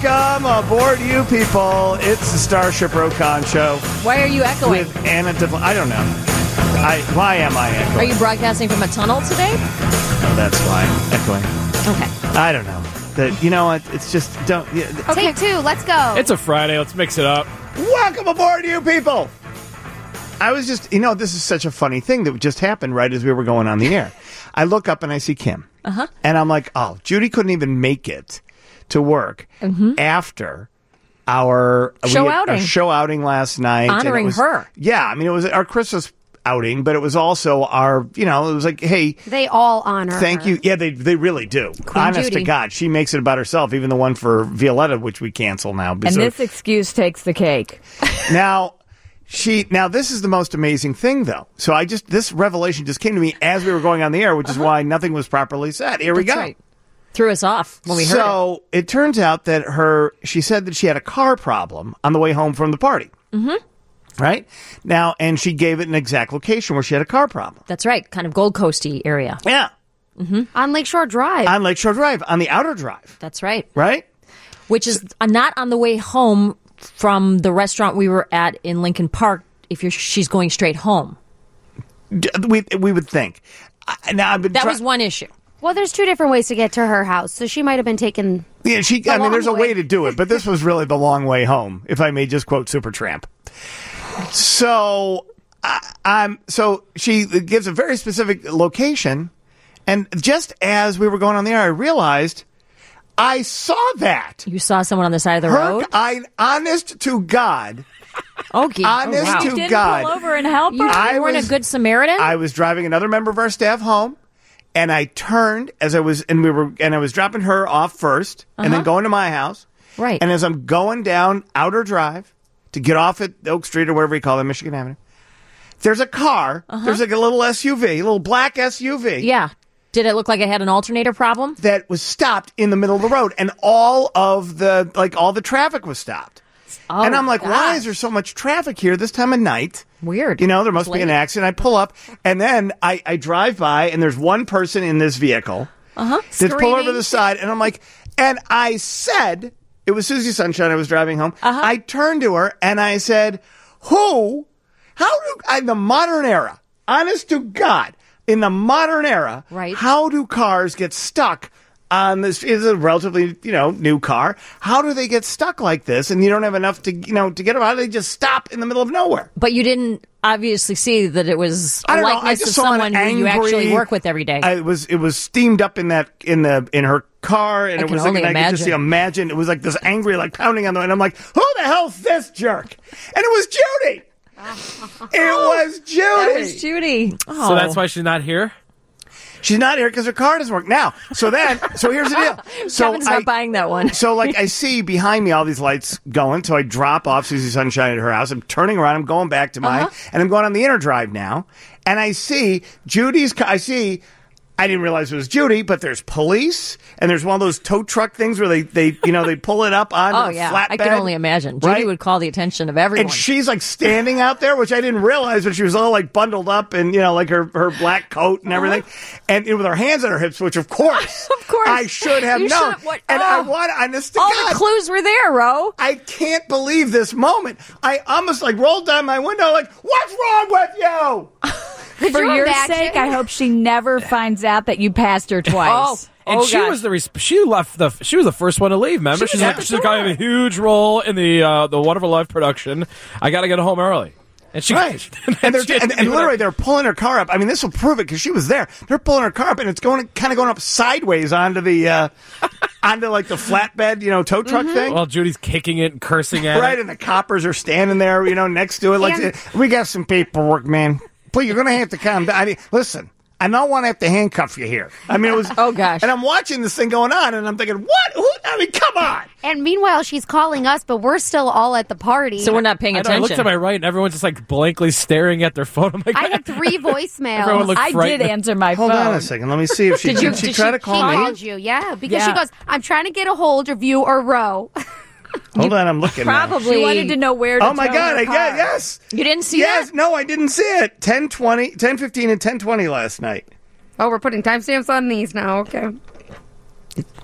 Welcome aboard, you people. It's the Starship Rokon Show. Why are you echoing? With Anna I don't know. Why am I echoing? Are you broadcasting from a tunnel today? No, that's why I'm echoing. Okay. I don't know. You know what? It's just don't. Take two. Let's go. It's a Friday. Let's mix it up. Welcome aboard, you people. I was just, this is such a funny thing that just happened right as we were going on the air. I look up and I see Kim. Uh-huh. And I'm like, oh, Judy couldn't even make it to work after our show outing last night. Honoring her. Yeah, I mean, it was our Christmas outing, but it was also our, it was like, hey. They all honor Thank her. you. Yeah, they really do. Queen Honest Judy. to God. She makes it about herself, even the one for Violetta, which we cancel now. And this excuse takes the cake. Now, this is the most amazing thing, though. So this revelation just came to me as we were going on the air, which is why nothing was properly said. Here we go. Right. Threw us off when we heard it. So it turns out that she said that she had a car problem on the way home from the party. Mm-hmm. Right? Now, and she gave it an exact location where she had a car problem. That's right. Kind of Gold Coasty area. Yeah. Mm-hmm. On Lakeshore Drive. On Lakeshore Drive, on the outer drive. That's right. Right? Which is not on the way home from the restaurant we were at in Lincoln Park if she's going straight home. We would think. That was one issue. Well, there's two different ways to get to her house, so she might have been taken. Yeah, there's a way to do it, but this was really the long way home, if I may just quote Supertramp. So, so she gives a very specific location, and just as we were going on the air, I realized I saw that. You saw someone on the side of the road? Honest to God. Okay. Honest to You didn't God. pull over and help her? You weren't a good Samaritan? I was driving another member of our staff home. And I turned I was dropping her off first and then going to my house. Right. And as I'm going down Outer Drive to get off at Oak Street or whatever you call it, Michigan Avenue, there's a car. There's like a little SUV, a little black SUV. Yeah. Did it look like it had an alternator problem? That was stopped in the middle of the road. And all the traffic was stopped. Oh, and I'm like, gosh. why is there so much traffic here this time of night? Weird. There must be an accident. I pull up, and then I drive by, and there's one person in this vehicle that's pulled over to the side, and I'm like, and I said, it was Susie Sunshine, I was driving home. I turned to her, and I said, in the modern era, honest to God, in the modern era, right. How do cars get stuck on this? Is a relatively, new car. How do they get stuck like this? And you don't have enough to get them. How do they just stop in the middle of nowhere? But you didn't obviously see that it was a I don't know. I likeness just of saw someone who you actually work with every day. It was steamed up in her car, and I it can was like, only and I could just imagine it was like this angry, like pounding on the. And I'm like, who the hell's this jerk? And it was Judy. It was Judy. That was Judy. Oh. So that's why she's not here? She's not here because her car doesn't work. Now, so here's the deal. So Kevin's not buying that one. So, I see behind me all these lights going, so I drop off Susie Sunshine at her house. I'm turning around. I'm going back to mine, and I'm going on the inner drive now. And I see Judy's car. I didn't realize it was Judy, but there's police, and there's one of those tow truck things where they pull it up on the flatbed. I can only imagine. Judy right? would call the attention of everyone. And she's standing out there, which I didn't realize, but she was all bundled up and her black coat and everything, and with her hands on her hips, which of course I should have known. I want honest to all God, the clues were there, Ro. I can't believe this moment. I almost rolled down my window what's wrong with you? Could For you your imagine? sake, I hope she never finds out that you passed her twice. And she was she was the first one to leave. Remember, she's going to have a huge role in the Wonderful Life production. I got to get home early. And she, right. and literally they're pulling her car up. I mean, this will prove it because she was there. They're pulling her car up, and it's going up sideways onto the onto the flatbed, tow truck thing. Well, Judy's kicking it and cursing at it. Right, and the coppers are standing there, next to it. We got some paperwork, man. But you're going to have to calm down. Listen, I don't want to have to handcuff you here. I mean, it was. Oh, gosh. And I'm watching this thing going on, and I'm thinking, what? I mean, come on. And meanwhile, she's calling us, but we're still all at the party. So we're not paying attention. I looked to my right, and everyone's just blankly staring at their phone. I'm like, I had 3 voicemails. I did answer my phone. Hold on a second. Let me see if she did. She try to call me? She called you, yeah. Because she goes, I'm trying to get a hold of you or Ro. Hold on, I'm looking probably She wanted to know where to Oh, my God. Yes. You didn't see that? Yes. No, I didn't see it. 10:15 and 10:20 last night. Oh, we're putting timestamps on these now. Okay.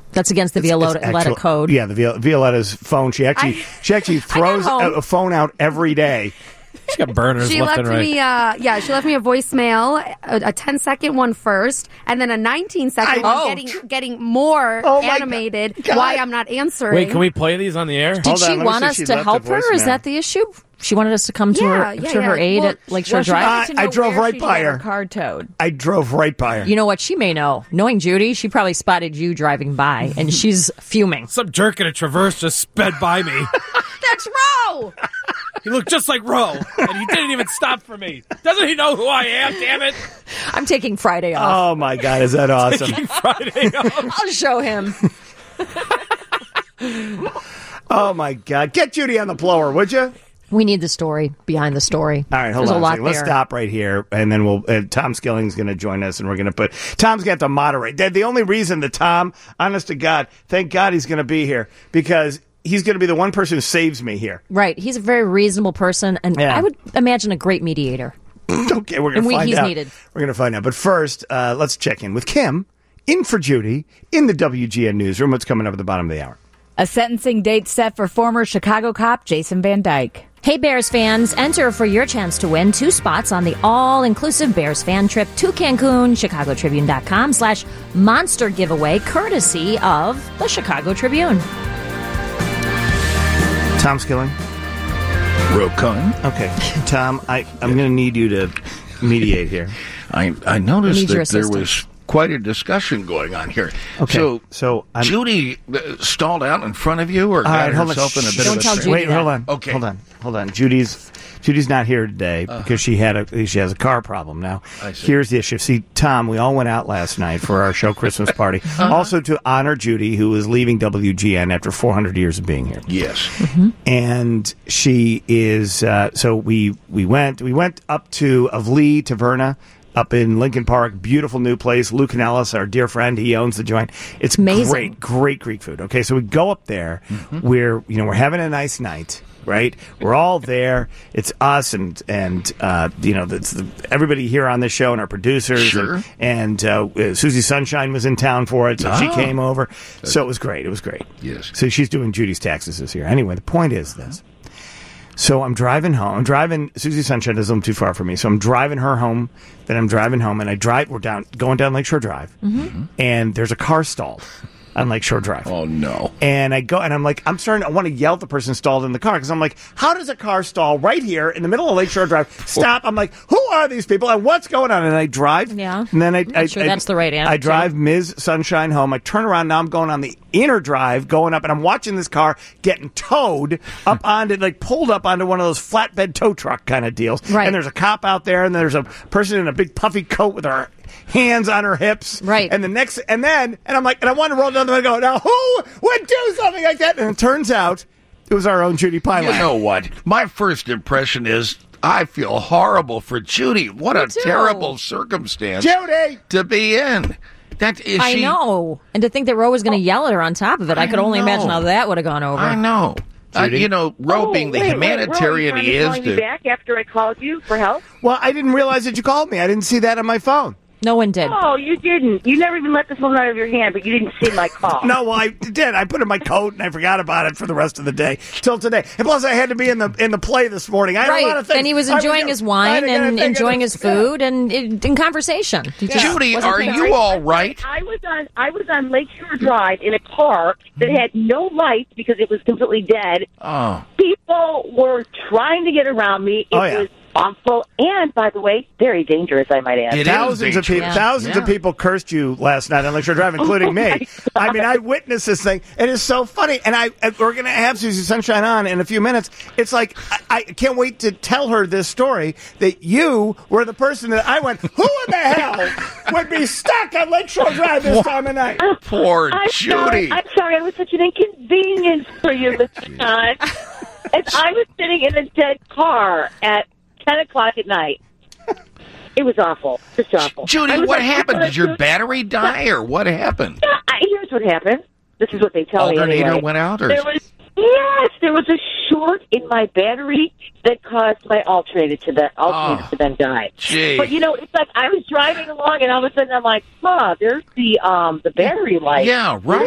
That's against the Violetta code. Yeah, the Violetta's phone. She actually throws a phone out every day. She's got burners She left left and right. me, she left me a voicemail, a 10-second one first, and then a 19-second one getting more animated. Why I'm not answering? Wait, can we play these on the air? Did she want us to help her? Is that the issue? She wanted us to come to her aid at Lakeshore Drive. I drove right by her. Car towed. I drove right by her. You know what? She may know. Knowing Judy, she probably spotted you driving by, and she's fuming. Some jerk in a Traverse just sped by me. That's Ro! He looked just like Ro, and he didn't even stop for me. Doesn't he know who I am, damn it? I'm taking Friday off. Oh, my God. Is that awesome? Friday off. I'll show him. Oh, my God. Get Judy on the blower, would you? We need the story behind the story. All right, hold There's on a lot second. Let's there. stop right here, and then Tom Skilling's going to join us, and we're going to Tom's got to moderate. The only reason that Tom, honest to God, thank God he's going to be here, because he's going to be the one person who saves me here. Right. He's a very reasonable person, and I would imagine a great mediator. Okay, we're going to find he's out. needed. We're going to find out. But first, let's check in with Kim, in for Judy, in the WGN newsroom. What's coming up at the bottom of the hour? A sentencing date set for former Chicago cop Jason Van Dyke. Hey, Bears fans, enter for your chance to win 2 spots on the all-inclusive Bears fan trip to Cancun, chicagotribune.com/monster giveaway, courtesy of the Chicago Tribune. Tom Skilling? Rope Cohen. Okay. Tom, I'm going to need you to mediate here. I noticed need your that there assistance. was quite a discussion going on here. Okay. So I'm- Judy stalled out in front of you, or got hold on. herself in a bit Don't of a tell scrape? Judy Wait, that. hold on. Okay. Hold on. Judy's not here today because she has a car problem now. I see. Here's the issue. See, Tom, we all went out last night for our show Christmas party, also to honor Judy, who is leaving WGN after 400 years of being here. Yes. And she is. So we went up to Lee Taverna. Up in Lincoln Park, beautiful new place. Lou Canellis, our dear friend, he owns the joint. It's amazing. Great Greek food. Okay, so we go up there. We're having a nice night, right? We're all there. It's us and everybody here on this show and our producers. Sure. And Susie Sunshine was in town for it, so she came over. So it was great. Yes. So she's doing Judy's taxes this year. Anyway, the point is this. So I'm driving home. Susie Sunshine doesn't live too far from me. So I'm driving her home. Then I'm driving home, and we're going down Lakeshore Drive, and there's a car stalled on Lakeshore Drive. Oh, no. And I go, and I'm like, I want to yell at the person stalled in the car, because I'm like, how does a car stall right here in the middle of Lakeshore Drive? Stop. I'm like, who are these people, and what's going on? And I drive. Yeah. And then I'm not sure that's the right answer. I drive Ms. Sunshine home. I turn around. Now I'm going on the inner drive, going up, and I'm watching this car getting towed up onto, pulled up onto one of those flatbed tow truck kind of deals. Right. And there's a cop out there, and there's a person in a big puffy coat with her hands on her hips. Right. And I'm like, and I want to roll down the window and go, now who would do something like that? And it turns out it was our own Judy Pilot. You know what? My first impression is I feel horrible for Judy. What a too. terrible circumstance Judy! to be in. I know. And to think that Ro was going to yell at her on top of it, I could only imagine how that would have gone over. I know. Ro being the humanitarian Ro, he is. calling me back after I called you for help? Well, I didn't realize that you called me. I didn't see that on my phone. No one did. Oh, you didn't. You never even let the phone out of your hand, but you didn't see my call. No, well, I did. I put it in my coat and I forgot about it for the rest of the day till today. And plus, I had to be in the play this morning. I had a lot of things. And he was enjoying his wine and enjoying his food and in conversation. Judy, are you all right? I was on Lakeshore Drive in a car that had no lights because it was completely dead. Oh. People were trying to get around me. It was awful, and by the way, very dangerous, I might add. Thousands of people cursed you last night on Lakeshore Drive, including me. I mean, I witnessed this thing. It is so funny, and we're going to have Susie Sunshine on in a few minutes. It's like I can't wait to tell her this story that you were the person that I went, who in the hell would be stuck on Lakeshore Drive this time of night? Poor Judy. I'm sorry, I was such an inconvenience for you, Mr. John. And I was sitting in a dead car at 10 o'clock at night. It was awful. Just awful. Judy, what happened? Did your battery die, or what happened? Here's what happened. This is what they tell me Alternator anyway. went out? Or? There was a short in my battery that caused my alternator to then die. Gee. But it's like I was driving along, and all of a sudden I'm like, there's the battery light. Yeah, right.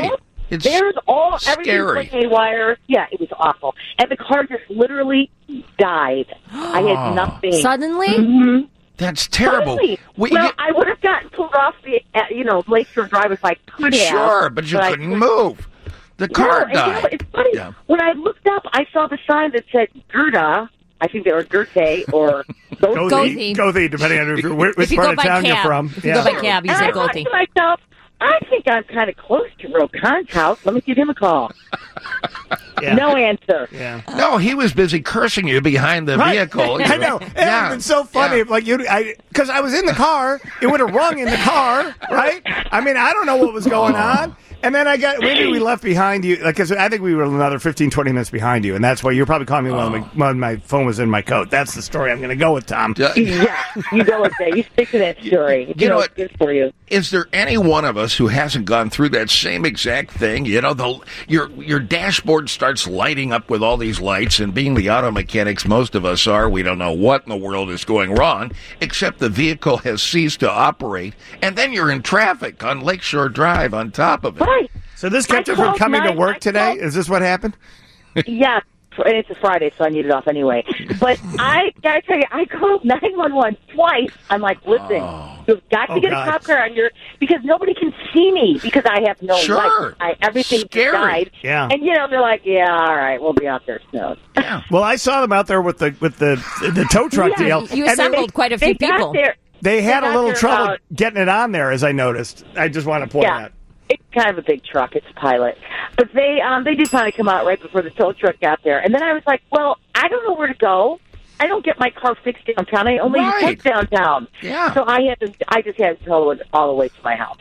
Everything went haywire. Yeah, it was awful. And the car just literally died. I had nothing. Suddenly? Mm-hmm. That's terrible. I would have gotten pulled off the, Lakeshore Drive if I could have. Sure, but you couldn't move. The car died. It's funny. Yeah. When I looked up, I saw the sign that said Gerda. I think they were Goethe or Goethe, depending on which part of town you're from. If you go by cab, you say Goethe. I thought to myself, I think I'm kind of close to Rocon's house. Let me give him a call. Yeah. No answer. Yeah. No, he was busy cursing you behind the vehicle. I know. It would have been so funny. Yeah. Because I was in the car. It would have rung in the car, right? I mean, I don't know what was going on. And then maybe we left behind you, because I think we were another 15, 20 minutes behind you, and that's why you're probably calling me when my phone was in my coat. That's the story I'm going to go with, Tom. Yeah, you go with that. You stick to that story. You know what? Good for you. Is there any one of us who hasn't gone through that same exact thing? Your dashboard starts lighting up with all these lights, and being the auto mechanics most of us are, we don't know what in the world is going wrong, except the vehicle has ceased to operate, and then you're in traffic on Lakeshore Drive on top of it. Right. So this kept you from coming to work today? Is this what happened? Yeah, and it's a Friday, so I need it off anyway. But I gotta tell you, I called 911 twice. I'm like, listen, you've got to get a cop car on because nobody can see me because I have no light. Everything died. Yeah. And they're like, yeah, all right, we'll be out there soon. Yeah. Well, I saw them out there with the tow truck deal. You assembled quite a few people. They had a little trouble getting it on there, as I noticed. I just want to point out. It's kind of a big truck. It's a Pilot. But they did finally come out right before the tow truck got there. And then I was like, well, I don't know where to go. I don't get my car fixed downtown. I only take downtown. Yeah. So I just had to tow it all the way to my house.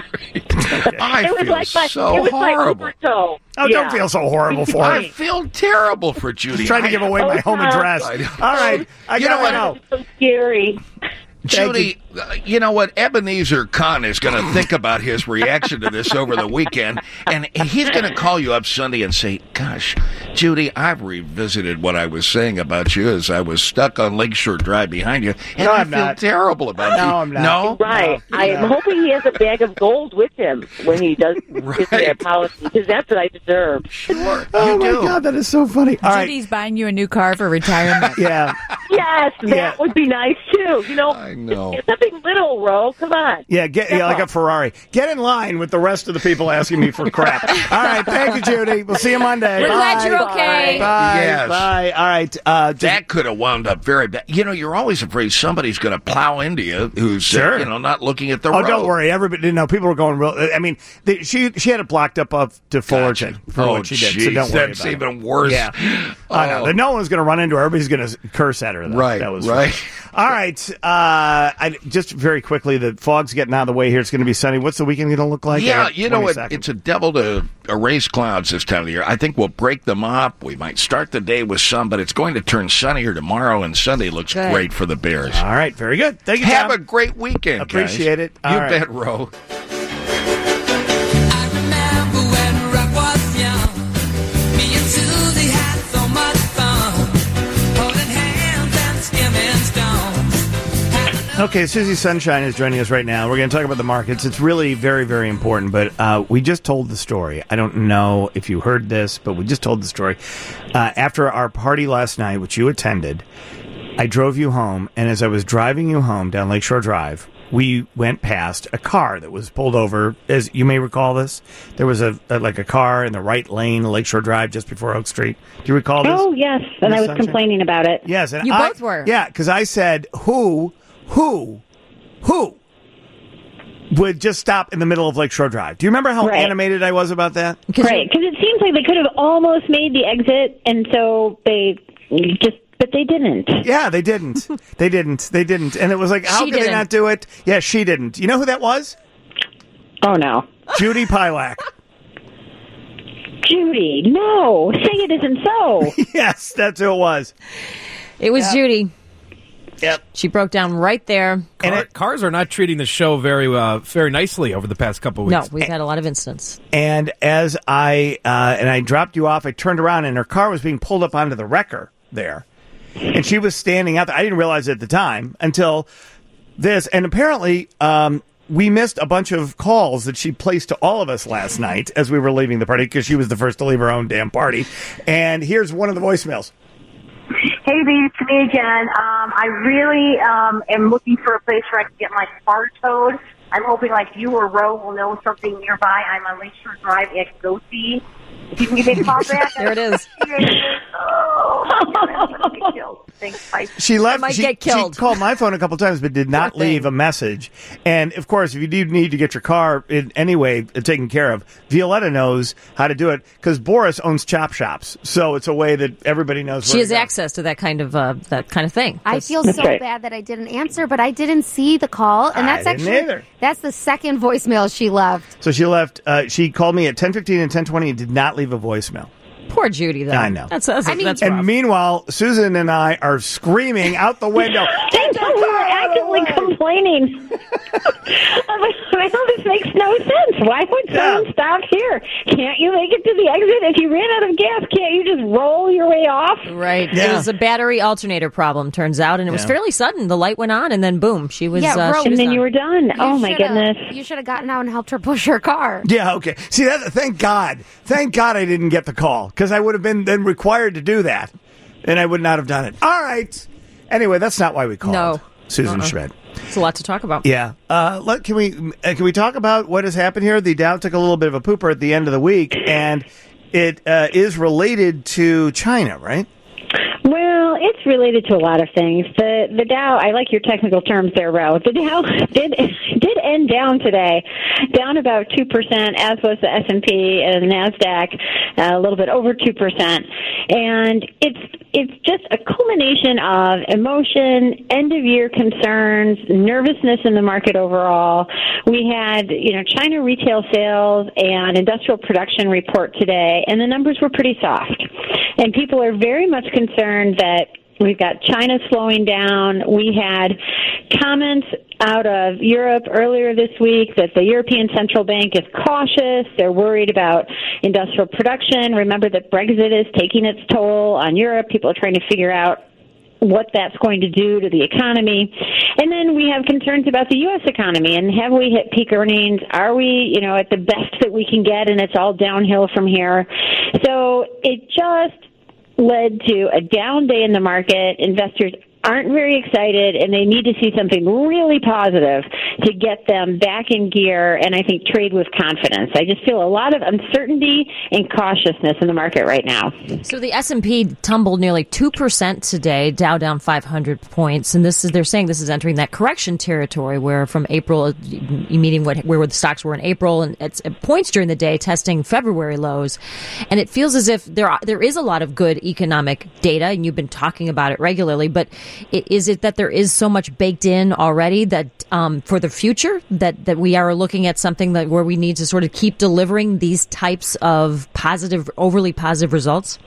I feel so horrible. Like tow. Oh, don't feel so horrible for her. I feel terrible for Judy. She's trying to give away my home address. All right. I gotta know. It's so scary. Judy, you know what? Ebenezer Khan is going to think about his reaction to this over the weekend, and he's going to call you up Sunday and say, gosh, Judy, I've revisited what I was saying about you as I was stuck on Lakeshore Drive behind you, and I feel terrible about you. No, I'm not. No? Right. No. I'm hoping he has a bag of gold with him when he does his policy, because that's what I deserve. Sure. Oh, my God, that is so funny. All Judy's buying you a new car for retirement. Yeah. Yes, that would be nice, too. I know. Something little, Ro. Come on. Yeah, like a Ferrari. Get in line with the rest of the people asking me for crap. All right, thank you, Judy. We'll see you Monday. We're glad you're okay. Bye. Yes. Bye. All right. That could have wound up very bad. You're always afraid somebody's going to plow into you who's not looking at the road. Oh, don't worry. Everybody, people were going real. I mean, she had it blocked up to Fullerton for what she did. So don't worry that's about even worse. Yeah. I know. No one's going to run into her. Everybody's going to curse at her. Though. Right. That was right. All right. Just very quickly, the fog's getting out of the way here. It's going to be sunny. What's the weekend going to look like? Yeah, you know what? It's a devil to erase clouds this time of the year. I think we'll break them up. We might start the day with some, but it's going to turn sunnier tomorrow, and Sunday looks great for the Bears. All right. Very good. Thank you, Tom. Have a great weekend, Appreciate guys. it. You bet, Ro. Okay, Susie Sunshine is joining us right now. We're going to talk about the markets. It's really very, very important, but we just told the story. I don't know if you heard this, but we just told the story. After our party last night, which you attended, I drove you home, and as I was driving you home down Lakeshore Drive, we went past a car that was pulled over. As you may recall this, there was a car in the right lane, Lakeshore Drive, just before Oak Street. Do you recall this? Oh, yes, and I was complaining about it. Yes, and you both were. Yeah, because I said, who would just stop in the middle of Lakeshore Drive? Do you remember how animated I was about that? Right, because it seems like they could have almost made the exit, and so but they didn't. Yeah, they didn't. They didn't. And it was like, how could they not do it? Yeah, she didn't. You know who that was? Oh, no. Judy Pilak. Judy, no. Say it isn't so. Yes, that's who it was. It was Judy. Yep. She broke down right there. Cars are not treating the show very nicely over the past couple of weeks. No, we've had a lot of incidents. And as I dropped you off, I turned around and her car was being pulled up onto the wrecker there. And she was standing out there. I didn't realize it at the time until this. And apparently, we missed a bunch of calls that she placed to all of us last night as we were leaving the party because she was the first to leave her own damn party. And here's one of the voicemails. Hey, B, it's me again. I really am looking for a place where I can get my car towed. I'm hoping like you or Ro will know something nearby. I'm on Lakeshore Drive at Goatee. If you can give me a call back. There it is. Thanks, bye. She left. Get killed. She called my phone a couple times, but did not leave a message. And of course, if you do need to get your car in any way taken care of, Violetta knows how to do it because Boris owns chop shops, so it's a way that everybody knows. She has access to that kind of thing. I feel so bad that I didn't answer, but I didn't see the call, and that's that's the second voicemail she left. So she left. She called me at 10:15 and 10:20 and did not leave a voicemail. Poor Judy, though. I know. That's and meanwhile, Susan and I are screaming out the window. We were actively complaining. Well, this makes no sense. Why would someone stop here? Can't you make it to the exit? If you ran out of gas, can't you just roll your way off? Right. Yeah. It was a battery alternator problem, turns out, and it was fairly sudden. The light went on, and then boom, she was. And then done. you were done. Oh my goodness! You should have gotten out and helped her push her car. Yeah. Okay. See, thank God I didn't get the call because I would have been then required to do that, and I would not have done it. All right. Anyway, that's not why we called Susan Schmidt. It's a lot to talk about. Yeah. Can we talk about what has happened here? The Dow took a little bit of a pooper at the end of the week, and it is related to China, right? Well, it's related to a lot of things. The Dow, I like your technical terms there, Ro. The Dow did end down today, down about 2%, as was the S&P and NASDAQ, a little bit over 2%. And it's just a culmination of emotion, end-of-year concerns, nervousness in the market overall. We had, China retail sales and industrial production report today, and the numbers were pretty soft. And people are very much concerned that we've got China slowing down. We had comments out of Europe earlier this week that the European Central Bank is cautious. They're worried about industrial production. Remember that Brexit is taking its toll on Europe. People are trying to figure out what that's going to do to the economy. And then we have concerns about the U.S. economy. And have we hit peak earnings? Are we, at the best that we can get, and it's all downhill from here? So it just led to a down day in the market. Investors aren't very excited, and they need to see something really positive to get them back in gear and I think trade with confidence. I just feel a lot of uncertainty and cautiousness in the market right now. So the S&P tumbled nearly 2% today, Dow down 500 points, and they're saying this is entering that correction territory where from April, meaning where the stocks were in April, and at points during the day testing February lows. And it feels as if there is a lot of good economic data, and you've been talking about it regularly, but is it that there is so much baked in already that for the future that we are looking at something where we need to sort of keep delivering these types of overly positive results?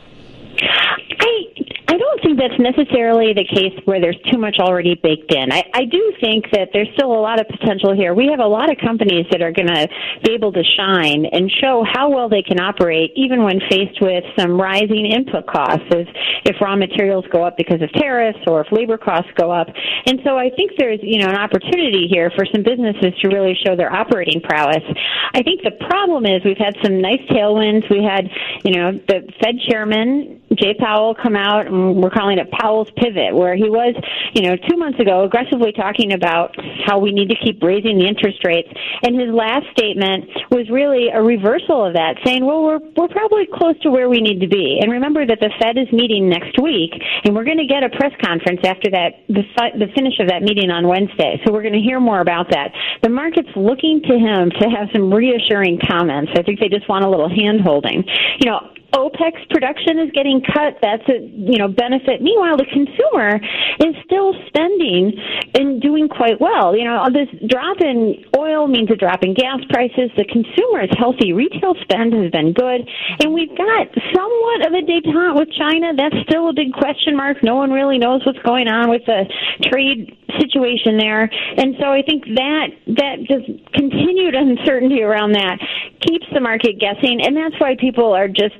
I don't think that's necessarily the case where there's too much already baked in. I do think that there's still a lot of potential here. We have a lot of companies that are going to be able to shine and show how well they can operate even when faced with some rising input costs, if raw materials go up because of tariffs or if labor costs go up. And so I think there's, an opportunity here for some businesses to really show their operating prowess. I think the problem is we've had some nice tailwinds. We had, the Fed chairman, Jay Powell, come out, and we're calling it Powell's pivot, where he was, 2 months ago aggressively talking about how we need to keep raising the interest rates. And his last statement was really a reversal of that, saying, well, we're probably close to where we need to be. And remember that the Fed is meeting next week, and we're going to get a press conference after that, the finish of that meeting on Wednesday. So we're going to hear more about that. The market's looking to him to have some reassuring comments. I think they just want a little hand-holding. OPEC's production is getting cut. That's a benefit. Meanwhile, the consumer is still spending and doing quite well. This drop in oil means a drop in gas prices. The consumer is healthy. Retail spend has been good. And we've got somewhat of a detente with China. That's still a big question mark. No one really knows what's going on with the trade situation there. And so I think that just continued uncertainty around that keeps the market guessing. And that's why people are just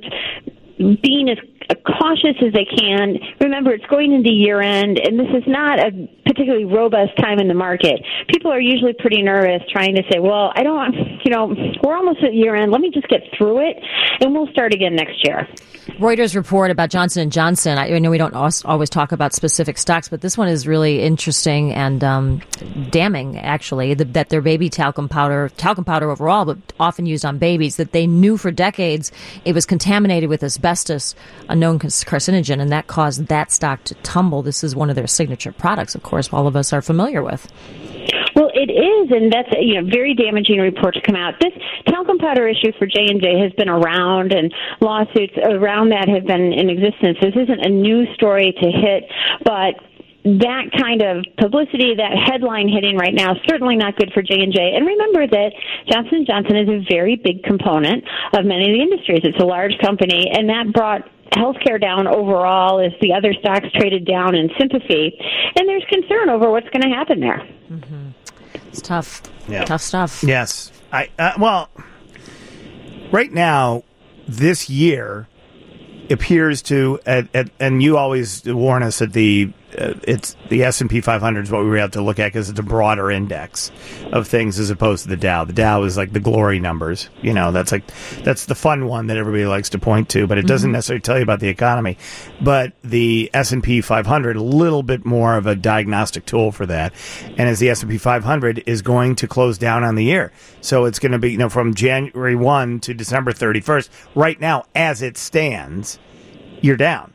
being as cautious as they can. Remember, it's going into year end, and this is not a particularly robust time in the market, people are usually pretty nervous trying to say, well, I don't want, we're almost at year end. Let me just get through it and we'll start again next year. Reuters report about Johnson & Johnson. I know we don't always talk about specific stocks, but this one is really interesting and damning, actually, that their baby talcum powder overall, but often used on babies, that they knew for decades it was contaminated with asbestos, a known carcinogen, and that caused that stock to tumble. This is one of their signature products, of course, all of us are familiar with. Well, it is, and that's a very damaging report to come out. This talcum powder issue for J&J has been around, and lawsuits around that have been in existence. This isn't a new story to hit, but that kind of publicity, that headline hitting right now, is certainly not good for J&J. And remember that Johnson & Johnson is a very big component of many of the industries. It's a large company, and that brought healthcare down overall as the other stocks traded down in sympathy. And there's concern over what's going to happen there. Mm-hmm. It's tough. Yeah. Tough stuff. Yes. Well, right now, this year appears to, and you always warn us that it's the S&P 500 is what we have to look at because it's a broader index of things as opposed to the Dow. The Dow is like the glory numbers. That's the fun one that everybody likes to point to, but it doesn't necessarily tell you about the economy. But the S&P 500, a little bit more of a diagnostic tool for that. And as the S&P 500 is going to close down on the year. So it's going to be, from January 1 to December 31st. Right now, as it stands, you're down.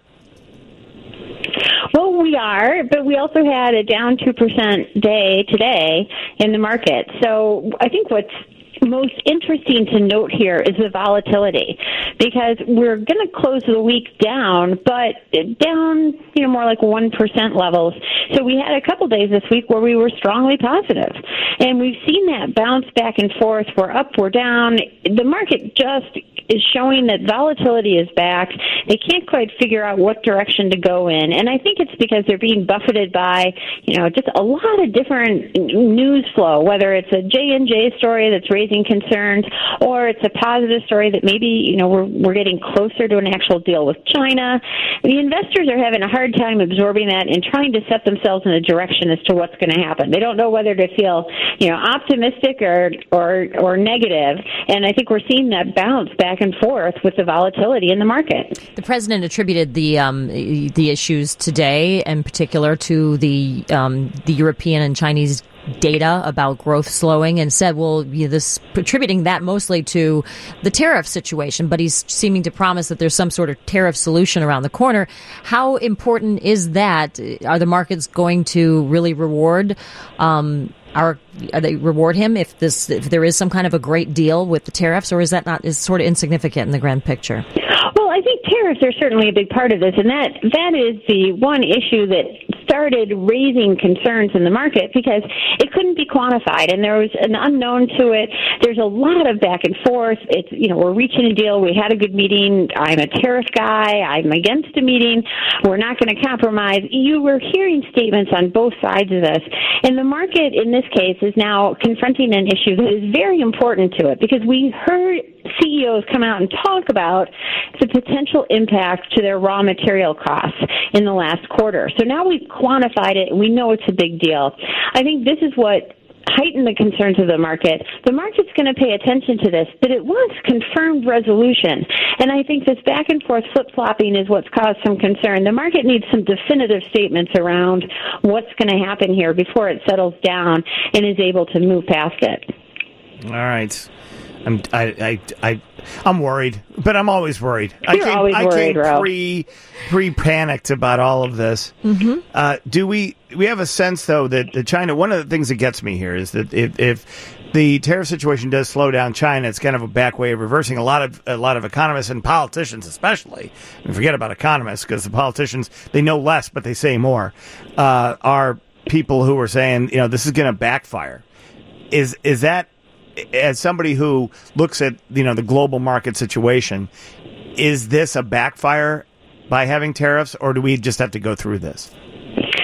Well, we are, but we also had a down 2% day today in the market. So I think what's most interesting to note here is the volatility, because we're going to close the week down, but down, more like 1% levels. So we had a couple days this week where we were strongly positive, and we've seen that bounce back and forth. We're up, we're down. The market just is showing that volatility is back. They can't quite figure out what direction to go in, and I think it's because they're being buffeted by, just a lot of different news flow, whether it's a J&J story that's raising concerns, or it's a positive story that maybe, we're getting closer to an actual deal with China. The investors are having a hard time absorbing that and trying to set themselves in a direction as to what's going to happen. They don't know whether to feel, optimistic or negative, and I think we're seeing that bounce back and forth with the volatility in the market. The president attributed the issues today, in particular, to the European and Chinese data about growth slowing, and said, attributing that mostly to the tariff situation, but he's seeming to promise that there's some sort of tariff solution around the corner. How important is that? Are the markets going to really reward are they reward him if there is some kind of a great deal with the tariffs, or is sort of insignificant in the grand picture? Well, I think tariffs are certainly a big part of this, and that is the one issue that started raising concerns in the market because it couldn't be quantified, and there was an unknown to it. There's a lot of back and forth. It's, we're reaching a deal. We had a good meeting. I'm a tariff guy. I'm against a meeting. We're not going to compromise. You were hearing statements on both sides of this, and the market in this case is now confronting an issue that is very important to it, because we heard CEOs come out and talk about the potential impact to their raw material costs in the last quarter. So now we've quantified it, and we know it's a big deal. I think this is what heightened the concerns of the market. The market's going to pay attention to this, but it was confirmed resolution. And I think this back and forth flip-flopping is what's caused some concern. The market needs some definitive statements around what's going to happen here before it settles down and is able to move past it. All right. I'm worried, but I'm always worried. I came pre-panicked about all of this. Mm-hmm. Do we have a sense, though, that China, one of the things that gets me here is that if the tariff situation does slow down China, it's kind of a back way of reversing. A lot of economists and politicians, especially, and forget about economists because the politicians, they know less but they say more, are people who are saying, this is going to backfire. Is that, as somebody who looks at the global market situation, is this a backfire by having tariffs, or do we just have to go through this? Well,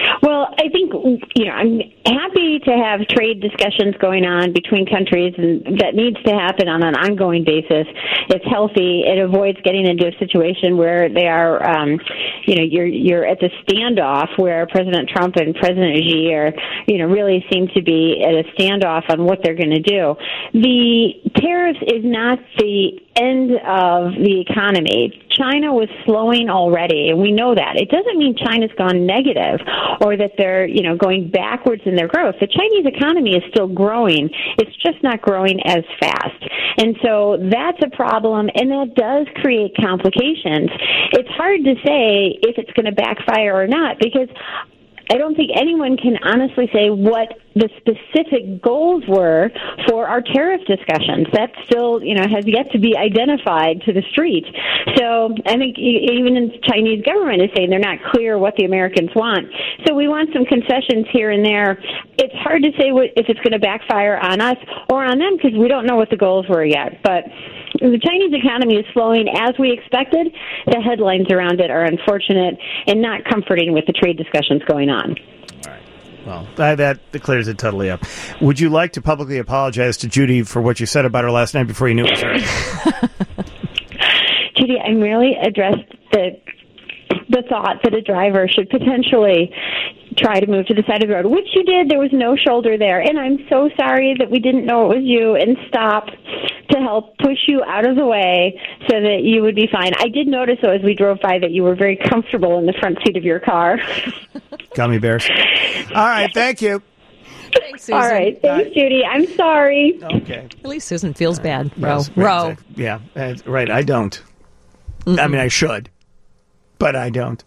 Well, I think, I'm happy to have trade discussions going on between countries, and that needs to happen on an ongoing basis. It's healthy. It avoids getting into a situation where they are, you're at the standoff where President Trump and President Xi are, really seem to be at a standoff on what they're going to do. The tariffs is not the end of the economy. China was slowing already, and we know that. It doesn't mean China's gone negative or that they're, going backwards in their growth. The Chinese economy is still growing. It's just not growing as fast. And so that's a problem, and that does create complications. It's hard to say if it's going to backfire or not, because I don't think anyone can honestly say what the specific goals were for our tariff discussions. That still, has yet to be identified to the street. So I think even the Chinese government is saying they're not clear what the Americans want. So we want some concessions here and there. It's hard to say if it's going to backfire on us or on them because we don't know what the goals were yet. But the Chinese economy is slowing as we expected. The headlines around it are unfortunate and not comforting with the trade discussions going on. All right. Well, that clears it totally up. Would you like to publicly apologize to Judy for what you said about her last night before you knew it was her? Judy, I merely addressed the thought that a driver should potentially try to move to the side of the road, which you did. There was no shoulder there. And I'm so sorry that we didn't know it was you and stopped to help push you out of the way so that you would be fine. I did notice, though, as we drove by that you were very comfortable in the front seat of your car. Gummy bears. All right, thank you. Thanks, Susan. All right, thanks, Judy. I'm sorry. Okay. At least Susan feels bad. Yes, Row. Yeah, right. I don't. Mm-mm. I mean, I should, but I don't.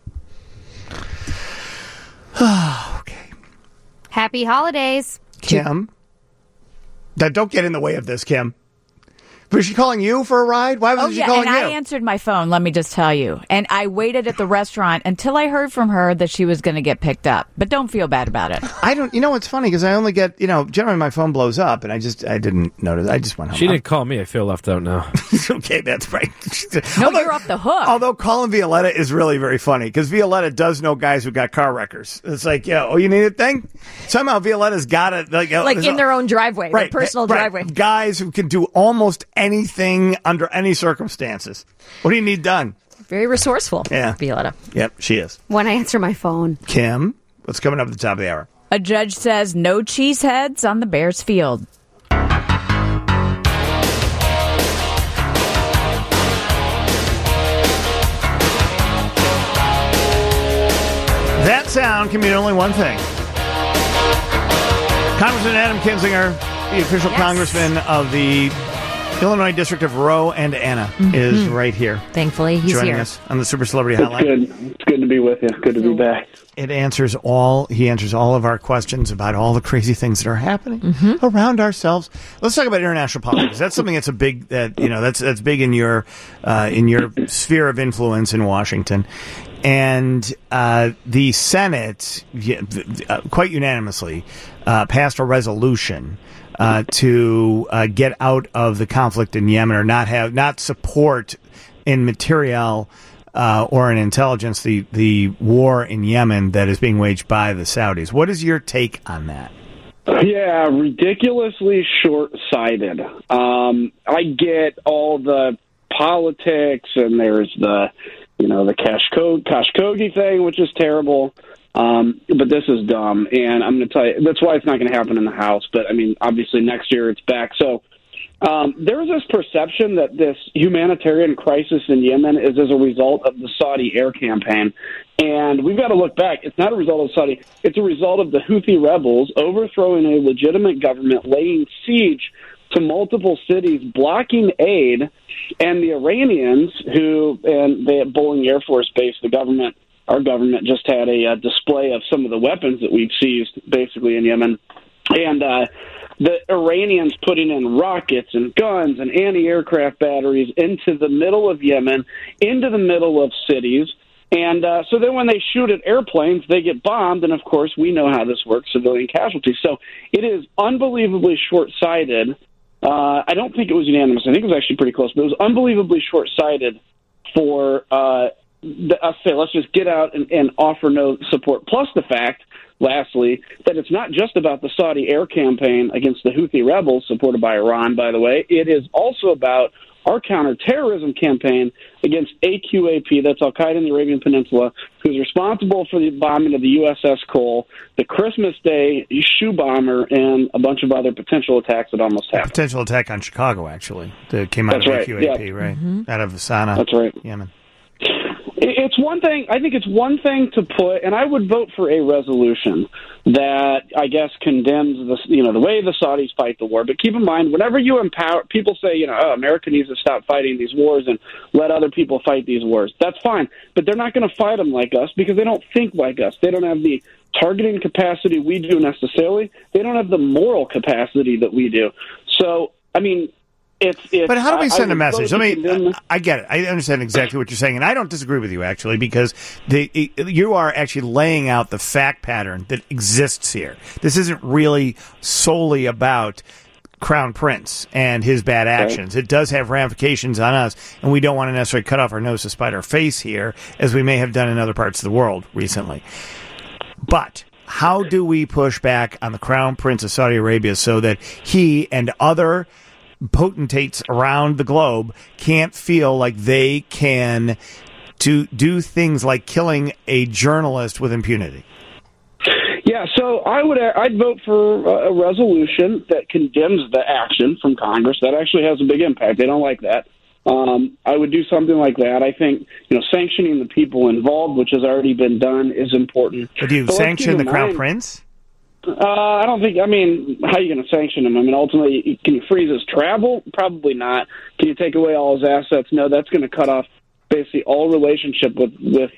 Okay. Happy holidays. Kim. Don't get in the way of this, Kim. Was she calling you for a ride? Why was she calling you? I answered my phone, let me just tell you. And I waited at the restaurant until I heard from her that she was going to get picked up. But don't feel bad about it. I don't, it's funny because I only get, generally my phone blows up and I didn't notice. I just went home. She didn't call me. I feel left out now. Okay, that's right. You're off the hook. Although calling Violetta is really very funny because Violetta does know guys who got car wreckers. It's like, you need a thing? Somehow Violetta's got it. Like in their own driveway, right, their personal driveway. Guys who can do almost anything under any circumstances. What do you need done? Very resourceful. Yeah. Violetta. Yep, she is. When I answer my phone. Kim, what's coming up at the top of the hour? A judge says no cheeseheads on the Bears field. That sound can mean only one thing. Congressman Adam Kinzinger, the official congressman of the Illinois District of Roe and Anna, is right here. Thankfully, he's joining here. us on the Super Celebrity Hotline. It's good to be with you. Good to be back. He answers all of our questions about all the crazy things that are happening around ourselves. Let's talk about international politics. That's something that's that's big in your sphere of influence in Washington. And the Senate, quite unanimously, passed a resolution to get out of the conflict in Yemen, or not support in material or in intelligence the war in Yemen that is being waged by the Saudis. What is your take on that? Yeah, ridiculously short-sighted. I get all the politics, and there's the Khashoggi thing, which is terrible. But this is dumb, and I'm going to tell you, that's why it's not going to happen in the House. But, I mean, obviously next year it's back. So there is this perception that this humanitarian crisis in Yemen is as a result of the Saudi air campaign. And we've got to look back. It's not a result of Saudi. It's a result of the Houthi rebels overthrowing a legitimate government, laying siege to multiple cities, blocking aid, and the Iranians they at Bolling Air Force Base, our government just had a display of some of the weapons that we've seized basically in Yemen. And the Iranians putting in rockets and guns and anti-aircraft batteries into the middle of Yemen, into the middle of cities. And so then when they shoot at airplanes, they get bombed. And, of course, we know how this works, civilian casualties. So it is unbelievably short-sighted. I don't think it was unanimous. I think it was actually pretty close. But it was unbelievably short-sighted for us say, let's just get out and offer no support. Plus the fact, lastly, that it's not just about the Saudi air campaign against the Houthi rebels, supported by Iran, by the way. It is also about our counterterrorism campaign against AQAP, that's Al-Qaeda in the Arabian Peninsula, who's responsible for the bombing of the USS Cole, the Christmas Day shoe bomber, and a bunch of other potential attacks that almost happened. Potential attack on Chicago, actually, that came out of AQAP, right? Mm-hmm. Out of Sana'a, that's right. Yemen. It's one thing. I think it's one thing to put, and I would vote for a resolution that I guess condemns the way the Saudis fight the war. But keep in mind, whenever you empower, people say, America needs to stop fighting these wars and let other people fight these wars. That's fine, but they're not going to fight them like us because they don't think like us. They don't have the targeting capacity we do necessarily. They don't have the moral capacity that we do. So, I mean. But how do we send a message? I get it. I understand exactly what you're saying, and I don't disagree with you, actually, because you are actually laying out the fact pattern that exists here. This isn't really solely about Crown Prince and his bad actions. It does have ramifications on us, and we don't want to necessarily cut off our nose to spite our face here, as we may have done in other parts of the world recently. But how do we push back on the Crown Prince of Saudi Arabia so that he and other potentates around the globe can't feel like they can do things like killing a journalist with impunity? Yeah, so I'd vote for a resolution that condemns the action from Congress. That actually has a big impact. They don't like that. I would do something like that. I think sanctioning the people involved, which has already been done, is important. But do you sanction the Crown Prince? I don't think. I mean, how are you going to sanction him? I mean, ultimately, can you freeze his travel? Probably not. Can you take away all his assets? No, that's going to cut off basically all relationship with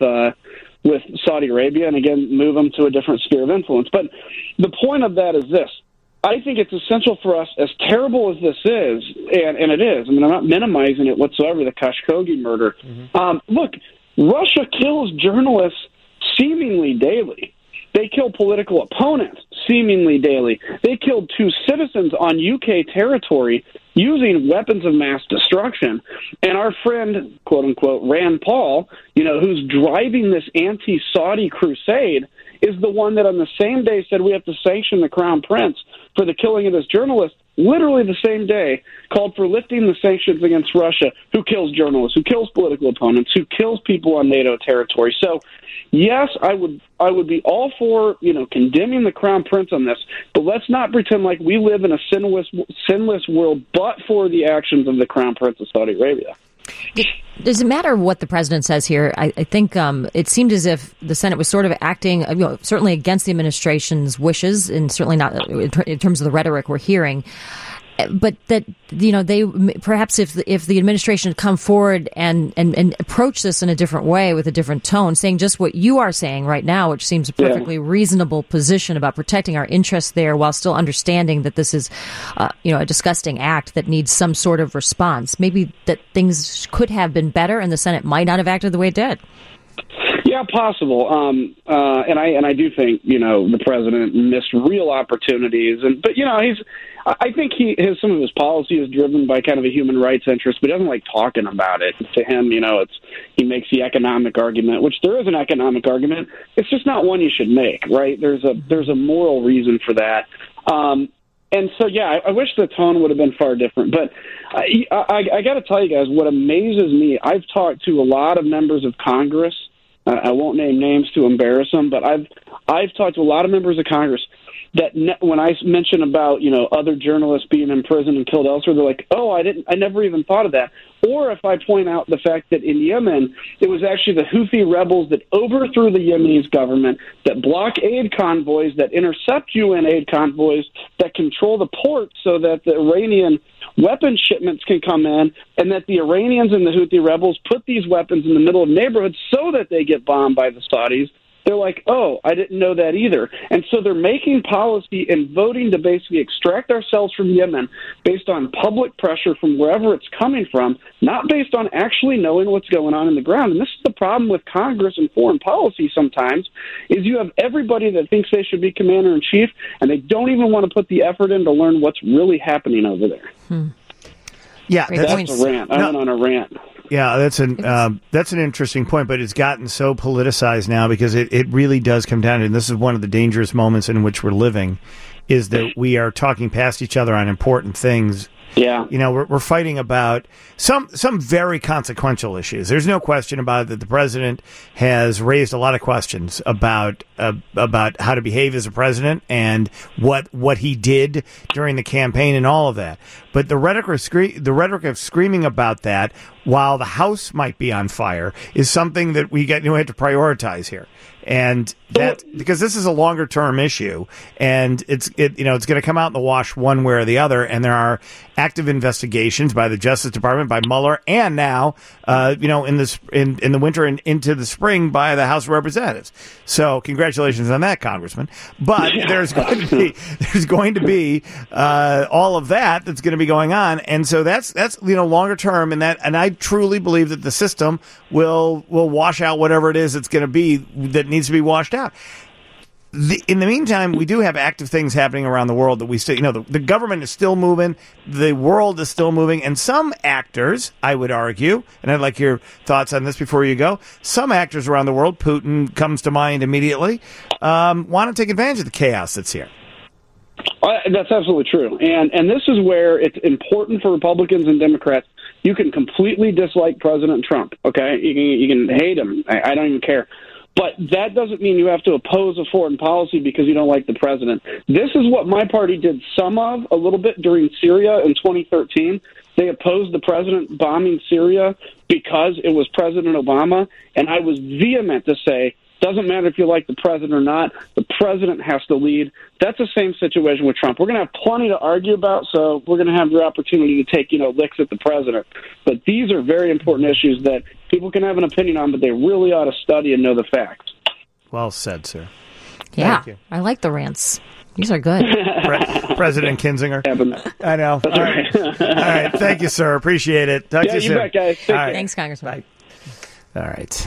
Saudi Arabia, and again, move him to a different sphere of influence. But the point of that is this: I think it's essential for us, as terrible as this is, and it is. I mean, I'm not minimizing it whatsoever. The Khashoggi murder. Mm-hmm. Look, Russia kills journalists seemingly daily. They kill political opponents seemingly daily. They killed 2 citizens on UK territory using weapons of mass destruction. And our friend, quote unquote, Rand Paul, who's driving this anti-Saudi crusade, is the one that on the same day said we have to sanction the Crown Prince for the killing of this journalist. Literally the same day called for lifting the sanctions against Russia, who kills journalists, who kills political opponents, who kills people on NATO territory. So, yes, I would be all for condemning the Crown Prince on this, but let's not pretend like we live in a sinless world, but for the actions of the Crown Prince of Saudi Arabia. Does it matter what the president says here? I think it seemed as if the Senate was sort of acting, certainly against the administration's wishes, and certainly not in terms of the rhetoric we're hearing. But that they perhaps if the administration had come forward and approached this in a different way with a different tone, saying just what you are saying right now, which seems a perfectly reasonable position about protecting our interests there, while still understanding that this is a disgusting act that needs some sort of response. Maybe that things could have been better, and the Senate might not have acted the way it did. Yeah, possible. And I do think the president missed real opportunities, but I think some of his policy is driven by kind of a human rights interest, but he doesn't like talking about it. To him, he makes the economic argument, which there is an economic argument. It's just not one you should make, right? There's a moral reason for that. And so, I wish the tone would have been far different. But I got to tell you guys, what amazes me, I've talked to a lot of members of Congress. I won't name names to embarrass them, but I've talked to a lot of members of Congress that when I mention about other journalists being imprisoned and killed elsewhere, they're like, "Oh, I never even thought of that." Or if I point out the fact that in Yemen, it was actually the Houthi rebels that overthrew the Yemeni government, that block aid convoys, that intercept UN aid convoys, that control the ports so that the Iranian weapon shipments can come in, and that the Iranians and the Houthi rebels put these weapons in the middle of neighborhoods so that they get bombed by the Saudis. They're like, oh, I didn't know that either. And so they're making policy and voting to basically extract ourselves from Yemen based on public pressure from wherever it's coming from, not based on actually knowing what's going on in the ground. And this is the problem with Congress and foreign policy sometimes, is you have everybody that thinks they should be commander-in-chief, and they don't even want to put the effort in to learn what's really happening over there. Yeah, that's a rant. I went on a rant. Yeah, that's an interesting point, but it's gotten so politicized now because it really does come down to, and this is one of the dangerous moments in which we're living, is that we are talking past each other on important things. Yeah. We're fighting about some very consequential issues. There's no question about it that the president has raised a lot of questions about how to behave as a president and what he did during the campaign and all of that. But the rhetoric of screaming about that while the House might be on fire is something that we have to prioritize here. And that, because this is a longer term issue, and it's going to come out in the wash one way or the other. And there are active investigations by the Justice Department, by Mueller, and now, in the winter and into the spring by the House of Representatives. So congratulations on that, Congressman. But there's going to be all of that's going to be going on, and so that's longer term, and I truly believe that the system will wash out whatever it is it's going to be that needs to be washed out. In the meantime, we do have active things happening around the world that we still, the government is still moving, the world is still moving, and some actors, I would argue, and I'd like your thoughts on this before you go, some actors around the world, Putin comes to mind immediately, want to take advantage of the chaos that's here. That's absolutely true. And this is where it's important for Republicans and Democrats. You can completely dislike President Trump, okay? You can hate him. I don't even care. But that doesn't mean you have to oppose a foreign policy because you don't like the president. This is what my party did a little bit during Syria in 2013. They opposed the president bombing Syria because it was President Obama. And I was vehement to say, doesn't matter if you like the president or not, the president has to lead. That's the same situation with Trump. We're going to have plenty to argue about, so we're going to have the opportunity to take, licks at the president. But these are very important issues that people can have an opinion on, but they really ought to study and know the facts. Well said, sir. Yeah, Thank you. I like the rants. These are good. President Kinzinger. Yeah, I know. That's all right. All right. Thank you, sir. Appreciate it. Talk to you soon. Bet, guys. All right. Thanks, Congressman. Bye. All right.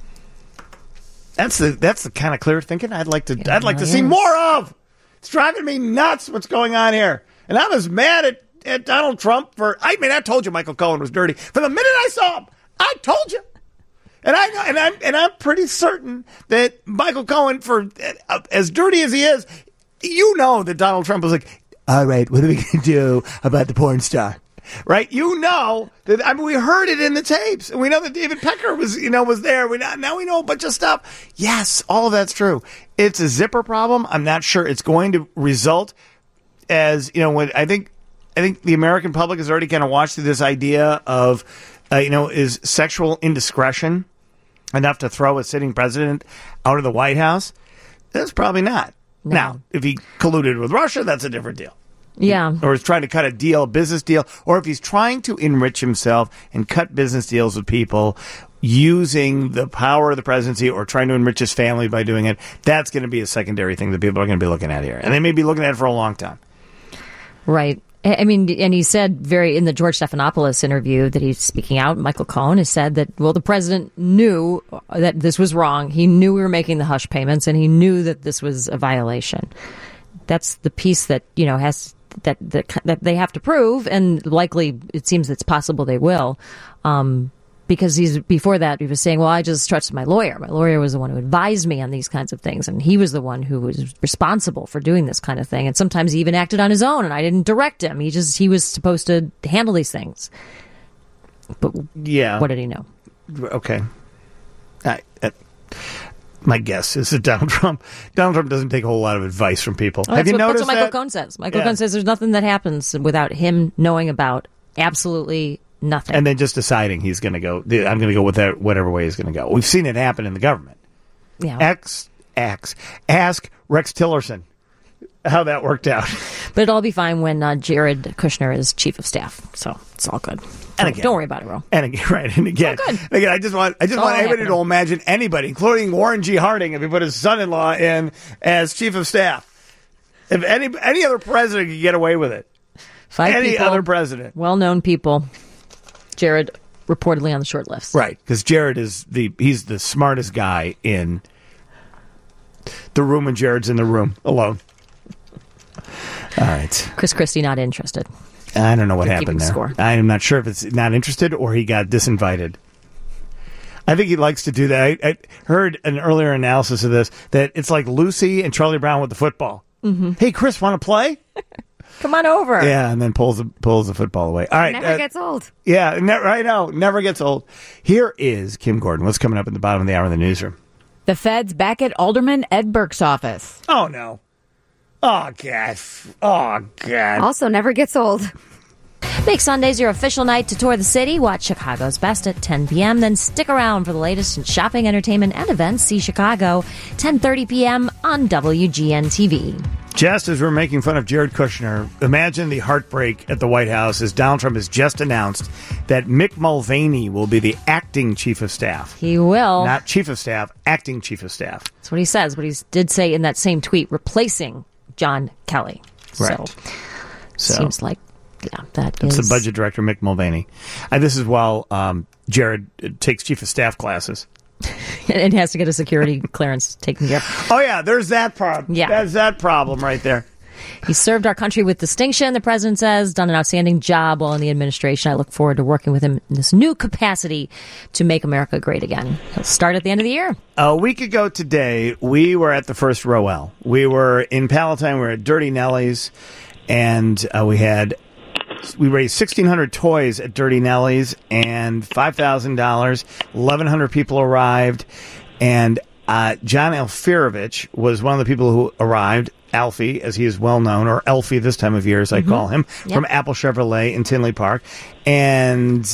That's the kind of clear thinking I'd like to see more of. It's driving me nuts what's going on here. And I'm as mad at Donald Trump I told you Michael Cohen was dirty. From the minute I saw him, I told you. And I'm pretty certain that Michael Cohen, for as dirty as he is, that Donald Trump was like, all right, what are we going to do about the porn star? Right? That, we heard it in the tapes. And we know that David Pecker was there. Now we know a bunch of stuff. Yes, all of that's true. It's a zipper problem. I'm not sure it's going to result as, when I think the American public has already kind of watched through this idea of, is sexual indiscretion enough to throw a sitting president out of the White House? That's probably not. No. Now, if he colluded with Russia, that's a different deal. Yeah. Or is trying to cut a business deal, or if he's trying to enrich himself and cut business deals with people using the power of the presidency or trying to enrich his family by doing it, that's going to be a secondary thing that people are going to be looking at here. And they may be looking at it for a long time. Right. I mean, and he said in the George Stephanopoulos interview that he's speaking out, Michael Cohen has said that, the president knew that this was wrong. He knew we were making the hush payments, and he knew that this was a violation. That's the piece that, that they have to prove, and likely it seems it's possible they will, because before that he was saying, well, I just trusted my lawyer. My lawyer was the one who advised me on these kinds of things, and he was the one who was responsible for doing this kind of thing. And sometimes he even acted on his own, and I didn't direct him. He was supposed to handle these things. But yeah, what did he know? Okay. My guess is that Donald Trump doesn't take a whole lot of advice from people. Have you noticed that's what Michael Cohen says. Michael Cohen says there's nothing that happens without him knowing about absolutely nothing. And then just deciding he's going to go, I'm going to go with that, whatever way he's going to go. We've seen it happen in the government. Yeah. Ask Rex Tillerson how that worked out. But it'll all be fine when Jared Kushner is chief of staff. So it's all good. And again, don't worry about it, Ro. And again, I just want everybody to imagine anybody, including Warren G. Harding, if he put his son-in-law in as chief of staff. If any other president could get away with it. Other president. Well-known people. Jared reportedly on the short list. Right, because Jared he's the smartest guy in the room when Jared's in the room alone. All right. Chris Christie not interested. I don't know what happened there. Score. I am not sure if it's not interested or he got disinvited. I think he likes to do that. I heard an earlier analysis of this, that it's like Lucy and Charlie Brown with the football. Mm-hmm. Hey, Chris, want to play? Come on over. Yeah, and then pulls the football away. All right, never gets old. Yeah, I know, never gets old. Here is Kim Gordon. What's coming up at the bottom of the hour in the newsroom? The feds back at Alderman Ed Burke's office. Oh, no. Oh, God. Oh, God. Also never gets old. Make Sundays your official night to tour the city. Watch Chicago's Best at 10 p.m. Then stick around for the latest in shopping, entertainment, and events. See Chicago, 10:30 p.m. on WGN-TV. Just as we're making fun of Jared Kushner, imagine the heartbreak at the White House as Donald Trump has just announced that Mick Mulvaney will be the acting chief of staff. He will. Not chief of staff, acting chief of staff. That's what he says, but he did say in that same tweet, replacing John Kelly. Right. So seems like, yeah, that's the budget director, Mick Mulvaney. This is while Jared takes chief of staff classes. And has to get a security clearance taken care of. Oh, yeah, there's that problem. Yeah. That's that problem right there. He served our country with distinction, the president says, done an outstanding job while in the administration. I look forward to working with him in this new capacity to make America great again. He'll start at the end of the year. A week ago today, we were at the first Roel. We were in Palatine. We were at Dirty Nelly's, and we raised 1,600 toys at Dirty Nelly's and $5,000. 1,100 people arrived, and John Alfirovich was one of the people who arrived. Alfie, as he is well known, or Elfie this time of year, as I call him, from Apple Chevrolet in Tinley Park. And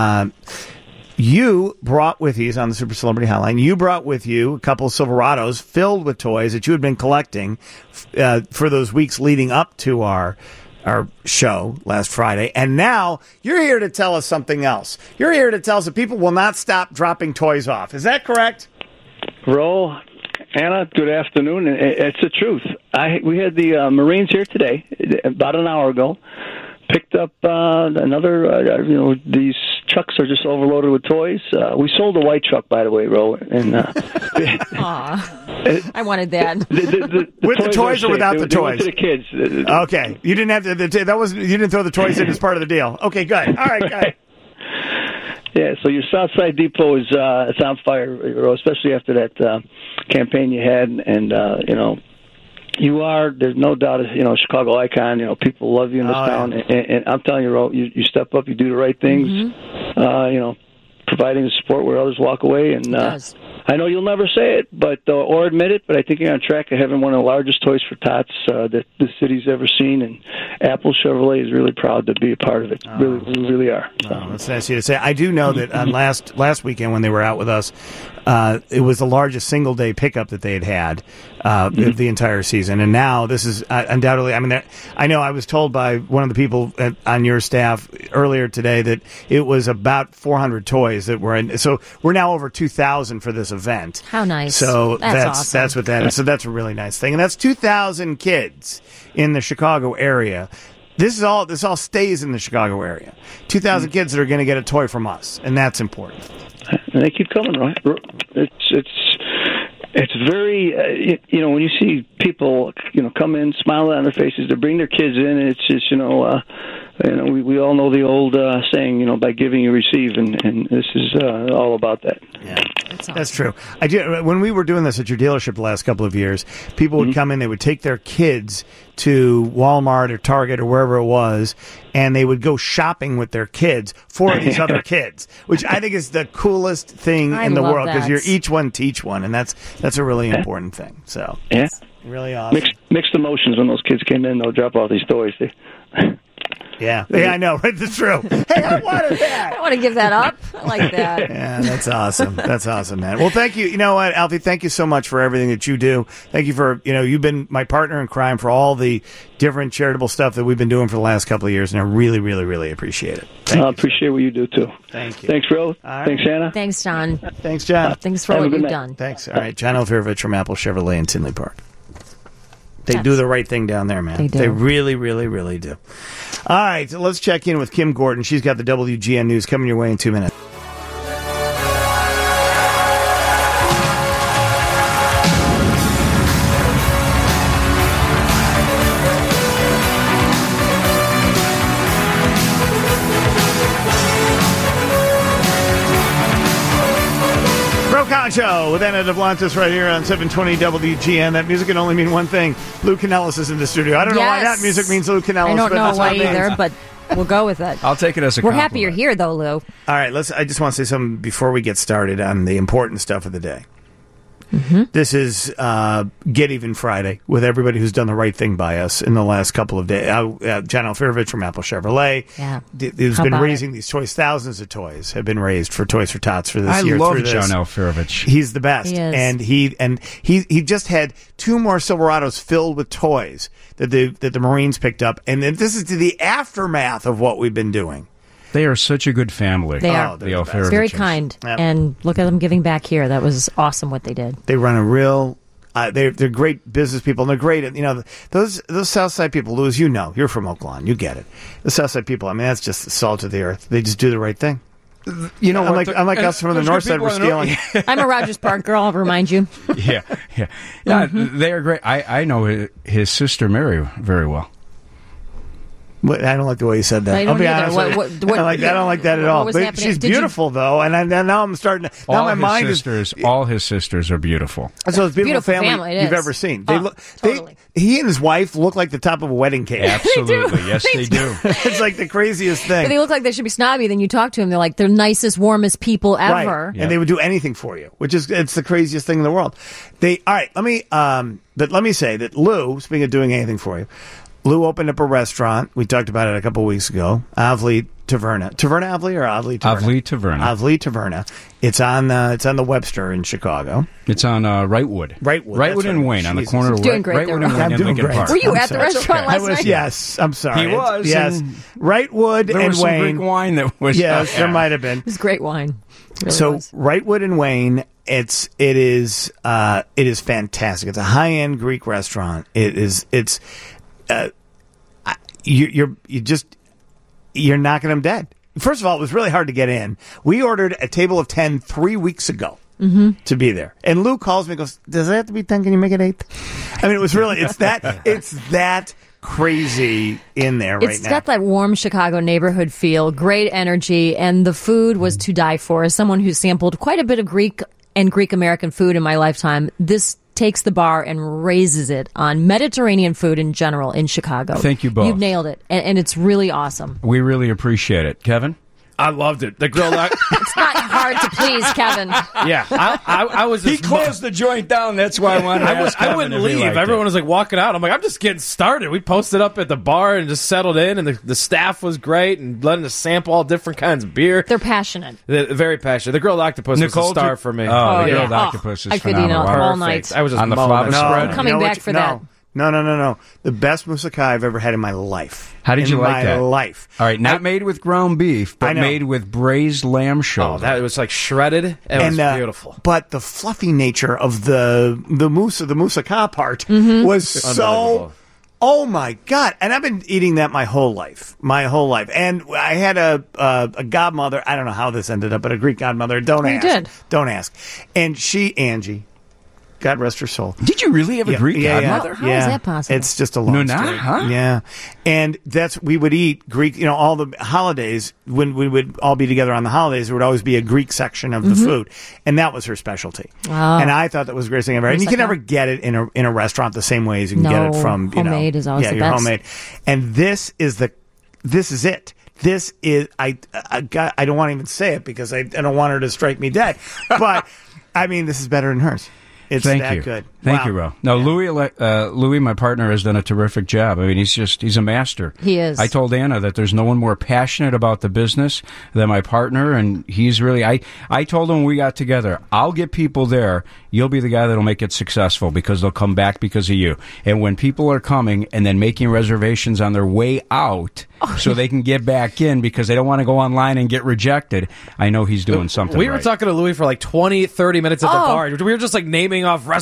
you brought with you, he's on the Super Celebrity Hotline, you brought with you a couple of Silverados filled with toys that you had been collecting for those weeks leading up to our show last Friday. And now you're here to tell us something else. You're here to tell us that people will not stop dropping toys off. Is that correct? Ro, Anna, good afternoon. It's the truth. We had the Marines here today, about an hour ago. Picked up another, these trucks are just overloaded with toys. We sold a white truck, by the way, Ro. And, I wanted that. With the toys or without the toys? To the kids. Okay. You didn't have you didn't throw the toys in as part of the deal. Okay, good. All right, good. Yeah, so your Southside Depot is it's on fire, Ro, especially after that campaign you had, and you are, there's no doubt, a Chicago icon. People love you in this town. Yeah. And I'm telling you, Ro, you step up, you do the right things, providing the support where others walk away. And I know you'll never say it or admit it, but I think you're on track of having one of the largest Toys for Tots that the city's ever seen. And Apple Chevrolet is really proud to be a part of it. We really are. So. That's nice of you to say. I do know that on last weekend when they were out with us, it was the largest single-day pickup that they had the entire season. And now this is undoubtedly, I know I was told by one of the people on your staff earlier today that it was about 400 toys that were in. So we're now over 2,000 for this event. How nice. So that's awesome. That's what that is. So that's a really nice thing. And that's 2,000 kids in the Chicago area. This all stays in the Chicago area. 2,000 kids that are going to get a toy from us, and that's important. And they keep coming, right? It's very, when you see people, come in, smile on their faces, they bring their kids in, and it's just, we all know the old saying, by giving you receive, and this is all about that. Yeah, that's true. I do. When we were doing this at your dealership the last couple of years, people would come in, they would take their kids to Walmart or Target or wherever it was, and they would go shopping with their kids for these other kids, which I think is the coolest thing in the world, because you're each one teach one, and that's a really important thing. So really awesome. Mixed emotions when those kids came in. They'll drop off these toys. Yeah, I know, right? That's true. Hey, I wanted that. I want to give that up. I like that. Yeah, that's awesome. That's awesome, man. Well, thank you. You know what, Alfie, thank you so much for everything that you do. Thank you for, you've been my partner in crime for all the different charitable stuff that we've been doing for the last couple of years, and I really, really, really appreciate it. I appreciate what you do, too. Thank you. Thanks, Ro. Right. Thanks, Anna. Thanks, John. Thanks, John. Thanks for what you've done. Thanks. All right, John Alfirovich from Apple Chevrolet in Tinley Park. They do the right thing down there, man. They do. They really, really, really do. All right, so let's check in with Kim Gordon. She's got the WGN News coming your way in 2 minutes. Collins Show with Anna Duplantis right here on 720 WGN. That music can only mean one thing. Lou Canellis is in the studio. I don't know why that music means Lou Canellis. I don't know why either, but we'll go with it. I'll take it as a We're compliment. happy you're here, though, Lou. All right, I just want to say something before we get started on the important stuff of the day. Mm-hmm. This is Get Even Friday with everybody who's done the right thing by us in the last couple of days. John Alfirovich from Apple Chevrolet, who's been raising these toys. Thousands of toys have been raised for Toys for Tots for this year. I love John Alfirovich. He's the best, he is. and he just had 2 more Silverados filled with toys that the Marines picked up, and then this is to the aftermath of what we've been doing. They are such a good family. They are. The Alfiroviches. Very kind. Yep. And look at them giving back here. That was awesome what they did. They run a real... they're great business people, and they're great at, those Southside people, Lou, as you know, you're from Oakland, you get it. The Southside people, I mean, that's just the salt of the earth. They just do the right thing. You know, unlike us from the north side, we're stealing. I'm a Rogers Park girl, I'll remind you. Yeah. They are great. I know his sister Mary very well. I don't like the way you said that. I'll be honest. I don't like that at all. But she's beautiful, though, and now I'm starting to. Now my mind is. All his sisters are beautiful. That's the most beautiful family you've ever seen. Totally. He and his wife look like the top of a wedding cake. Absolutely, yes, they do. It's like the craziest thing. But they look like they should be snobby. Then you talk to them, they're like the nicest, warmest people ever, right. And they would do anything for you, it's the craziest thing in the world. All right. Let me say that Lou, speaking of doing anything for you. Lou opened up a restaurant. We talked about it a couple weeks ago. Avli Taverna. Taverna Avli or Avli Taverna? Avli Taverna. Avli Taverna. It's on the Webster in Chicago. It's on Wrightwood. Wrightwood and Wayne on the corner of Wrightwood and Wayne in Lincoln Park. Were you at the restaurant last night? Yes. I'm sorry. He was. Yes. Wrightwood and Wayne. There was some Greek wine that was. Yes, there might have been. It was great wine. Really so was. Wrightwood and Wayne. It is fantastic. It's a high-end Greek restaurant. You're knocking them dead. First of all, it was really hard to get in. We ordered a table of 10 3 weeks ago to be there. And Lou calls me and goes, does it have to be 10? Can you make it 8? I mean, it was really, it's that crazy in there right now. It's got that warm Chicago neighborhood feel, great energy, and the food was to die for. As someone who sampled quite a bit of Greek and Greek American food in my lifetime, this takes the bar and raises it on Mediterranean food in general in Chicago. Thank you both. You've nailed it, and it's really awesome. We really appreciate it. Kevin? I loved it. The grill. It's not hard to please, Kevin. Yeah, I was. He closed the joint down. That's why I wanted to ask Kevin. I wouldn't leave. Everyone was like walking out. I'm like, I'm just getting started. We posted up at the bar and just settled in, and the staff was great and letting us sample all different kinds of beer. They're passionate. They're very passionate. The grilled octopus was a star for me. Oh, the grilled octopus is phenomenal. I could eat all night. I was just on the flava spread. I'm coming back for that. No. The best moussaka I've ever had in my life. How did you like that? In my life. All right, not made with ground beef, but made with braised lamb shoulder. Oh, that was like shredded. It was beautiful. But the fluffy nature of the moussaka part was so... Oh, my God. And I've been eating that my whole life. And I had a godmother. I don't know how this ended up, but a Greek godmother. Don't ask. And Angie... God rest her soul. Did you really have a Greek godmother? How is that possible? It's just a long story. Huh? Yeah. And we would eat Greek, all the holidays, when we would all be together on the holidays, there would always be a Greek section of the food. And that was her specialty. Oh. And I thought that was the greatest thing ever. And you can never get it in a restaurant the same way as you can get it from, homemade is always the best. Homemade. And this is it. This is, I don't want to even say it because I don't want her to strike me dead. But, I mean, this is better than hers. It's that good. Thank you, Ro. No, Louis, my partner, has done a terrific job. I mean, he's a master. He is. I told Anna that there's no one more passionate about the business than my partner, and he's really, I told him when we got together, I'll get people there. You'll be the guy that'll make it successful because they'll come back because of you. And when people are coming and then making reservations on their way out so they can get back in because they don't want to go online and get rejected, I know he's doing something We were talking to Louis for like 20, 30 minutes at the bar. We were just like naming off restaurants. He's like,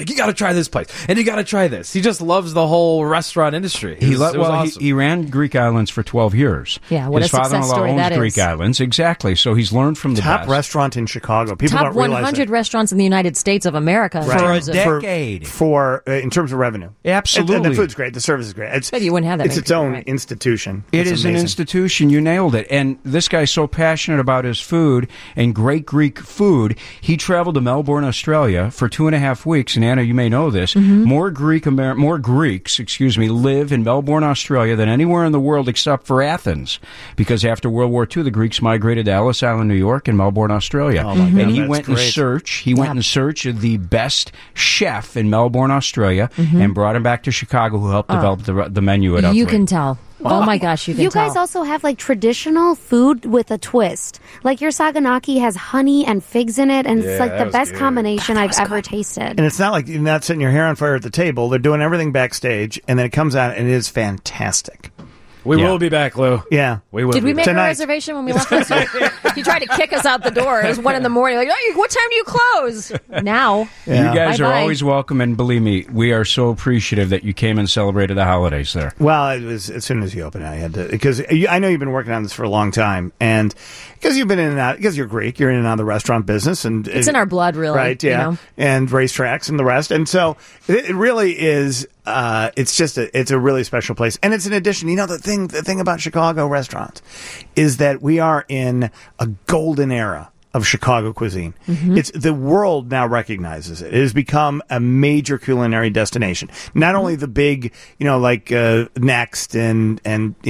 you got to try this place, and you got to try this. He just loves the whole restaurant industry. He ran Greek Islands for 12 years. Yeah, what His a success father-in-law story owns that Greek is. Islands, exactly. So he's learned from the top best. restaurant in Chicago. People top don't realize 100 it. restaurants in the United States of America For a decade. In terms of revenue. Absolutely. And the food's great. The service is great. But you wouldn't have that It's many its own people, right? institution. It It's is an amazing. institution. You nailed it. And this guy's so passionate about his food and great Greek food. He traveled to Melbourne, Australia for 2.5 weeks. And Anna, you may know this. Mm-hmm. More Greeks, live in Melbourne, Australia than anywhere in the world except for Athens. Because after World War II, the Greeks migrated to Ellis Island, New York, and Melbourne, Australia. Oh, my God, and he that's went great. He went in search of the best chef in Melbourne, Australia, and brought him back to Chicago, who helped develop the menu at You Upway. can tell. Oh my gosh, you can You tell. guys also have like traditional food with a twist. Like your saganaki has honey and figs in it, and it's like the best combination I've ever tasted. And it's not like you're not setting your hair on fire at the table. They're doing everything backstage, and then it comes out, and it is fantastic. We will be back, Lou. Yeah. We will. Did we make Tonight. a reservation when we left this week? You tried to kick us out the door. It was 1 a.m. Like, oh, what time do you close? Now. Yeah. You guys are Bye-bye. always welcome, and believe me, we are so appreciative that you came and celebrated the holidays there. Well, it was as soon as you opened, I had to, because I know you've been working on this for a long time, and because you've been in and out, because you're Greek, you're in and out of the restaurant business, and It's in our blood, really. right? Yeah, You know? and racetracks and the rest, and so it really is. It's a really special place, and it's an addition. You know, the thing about Chicago restaurants is that we are in a golden era of Chicago cuisine. Mm-hmm. It's the world now recognizes it. It has become a major culinary destination. Not only the big, like Next and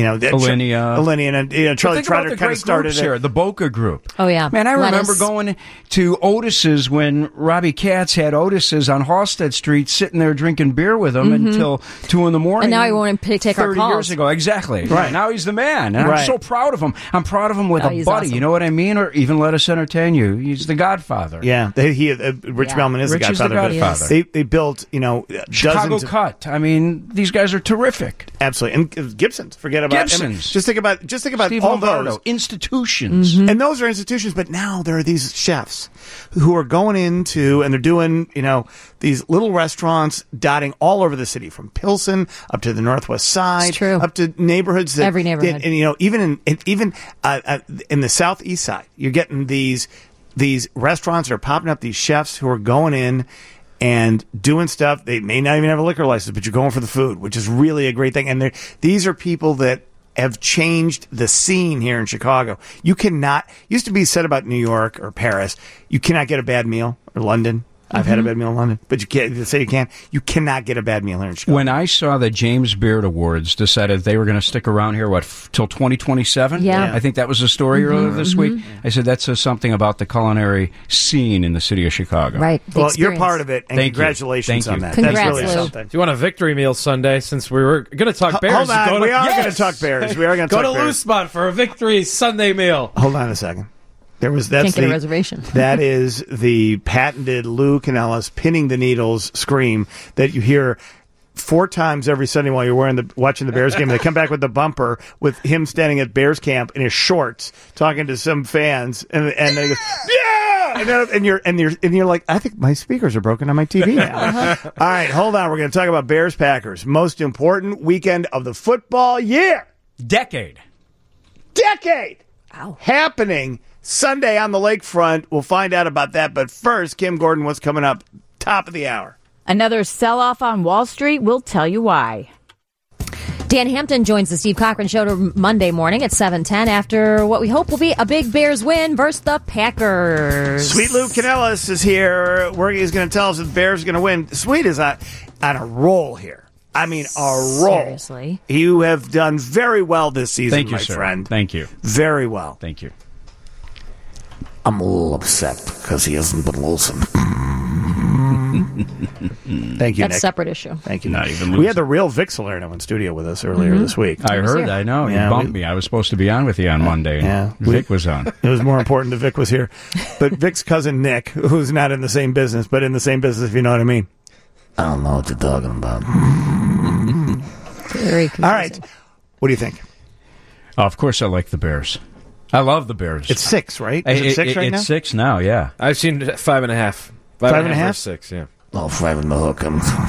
Alinea and Charlie Trotter kind of started here. it. The Boca Group. Oh, yeah. Man, I remember Lettuce. going to Otis's when Robbie Katz had Otis's on Halstead Street, sitting there drinking beer with him until 2 a.m. And now he won't take our 30 calls. years ago, exactly. Right. Now he's the man, and Right. I'm so proud of him. I'm proud of him like Oh, a he's buddy. awesome. You know what I mean? Or even let us entertain you. He's the Godfather. Yeah, Rich Bellman is Rich the is the Godfather. Godfather. They built Chicago dozens of, Cut. I mean, these guys are terrific. absolutely, and Gibson's. Forget about Gibson's. just think about Steve all Lombardo. those. Institutions. And those are institutions, but now there are these chefs who are going into and they're doing, these little restaurants dotting all over the city, from Pilsen up to the Northwest Side, It's true. up to neighborhoods that Every neighborhood. and even in the Southeast Side, you're getting these restaurants that are popping up. These chefs who are going in and doing stuff. They may not even have a liquor license, but you're going for the food, which is really a great thing. And these are people that have changed the scene here in Chicago. You cannot, used to be said about New York or Paris, you cannot get a bad meal, or London. I've had a bad meal in London, but you can't say you can. You cannot get a bad meal here in Chicago. When I saw the James Beard Awards decided they were going to stick around here, till 2027? Yeah. I think that was the story earlier this week. I said that says something about the culinary scene in the city of Chicago. Right. the Well, experience. you're part of it, and Thank you. congratulations Thank on you. that. Congrats, That's really Lou. something. Do you want a victory meal Sunday? Since we were going to talk Bears, Hold on, we are Yes! going to talk Bears. We are going to Go talk to Bears. Lou's spot for a victory Sunday meal. Hold on a second. That's Can't get a the reservation. That is the patented Lou Canellis pinning the needles scream that you hear 4 times every Sunday while you're watching the Bears game. They come back with the bumper with him standing at Bears camp in his shorts talking to some fans, and they go, yeah, and you're like, I think my speakers are broken on my TV now. All right, hold on. We're going to talk about Bears Packers, most important weekend of the football year, Decade. Wow. happening Sunday on the lakefront. We'll find out about that. But first, Kim Gordon, what's coming up? Top of the hour. Another sell-off on Wall Street. We'll tell you why. Dan Hampton joins the Steve Cochran Show Monday morning at 7:10 after what we hope will be a big Bears win versus the Packers. Sweet Lou Canellis is here. He's going to tell us that the Bears are going to win. Sweet is on a roll here. I mean, a roll. Seriously. You have done very well this season, Thank you, my sir. friend. Thank you. Very well. Thank you. I'm a little upset because he hasn't been losing. Thank you, That's a Nick. separate issue. Thank you, Not Nick. even We losing. had the real Vic Salerno in studio with us earlier this week. I heard. I know. Yeah, You bumped me. I was supposed to be on with you on Monday. Yeah. Vic was on. It was more important that Vic was here. But Vic's cousin Nick, who's not in the same business, but in the same business, if you know what I mean. I don't know what you're talking about. Very confusing. All right. What do you think? Oh, of course, I like the Bears. I love the Bears. It's 6, right? Is it 6 right now? It's 6 now, yeah. I've seen 5.5. 5.5? or 6, yeah. all 5 in the hook.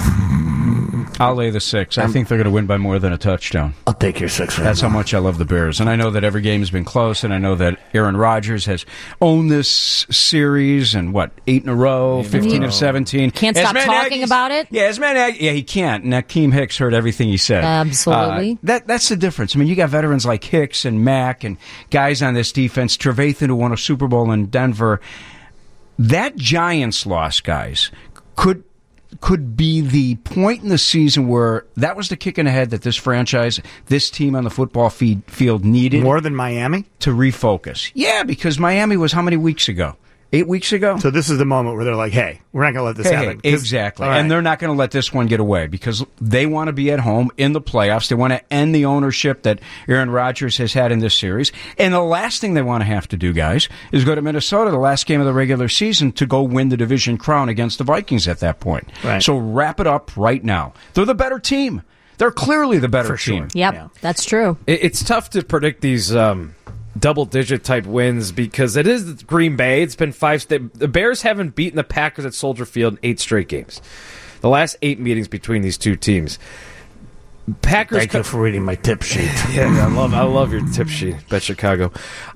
I'll lay the 6. I think they're going to win by more than a touchdown. I'll take your 6. That's how much I love the Bears. And I know that every game has been close, and I know that Aaron Rodgers has owned this series and, 8 in a row, 15 of 17. Can't stop talking about it? Yeah, he can't. And Akeem Hicks heard everything he said. Absolutely. That's the difference. I mean, you got veterans like Hicks and Mack and guys on this defense, Trevathan, who won a Super Bowl in Denver. That Giants loss, guys, could be the point in the season where that was the kick in the head that this franchise, this team on the football field needed. More than Miami? To refocus. Yeah, because Miami was how many weeks ago? 8 weeks ago? So this is the moment where they're like, hey, we're not going to let this happen. Exactly. Right. And they're not going to let this one get away because they want to be at home in the playoffs. They want to end the ownership that Aaron Rodgers has had in this series. And the last thing they want to have to do, guys, is go to Minnesota, the last game of the regular season, to go win the division crown against the Vikings at that point. Right. So wrap it up right now. They're the better team. They're clearly the better team. Yep, that's true. It's tough to predict these double-digit type wins because it is Green Bay. It's been 5. The Bears haven't beaten the Packers at Soldier Field in 8 straight games. The last 8 meetings between these two teams. Packers. Thank you for reading my tip sheet. Yeah, I love your tip sheet. Bet Chicago.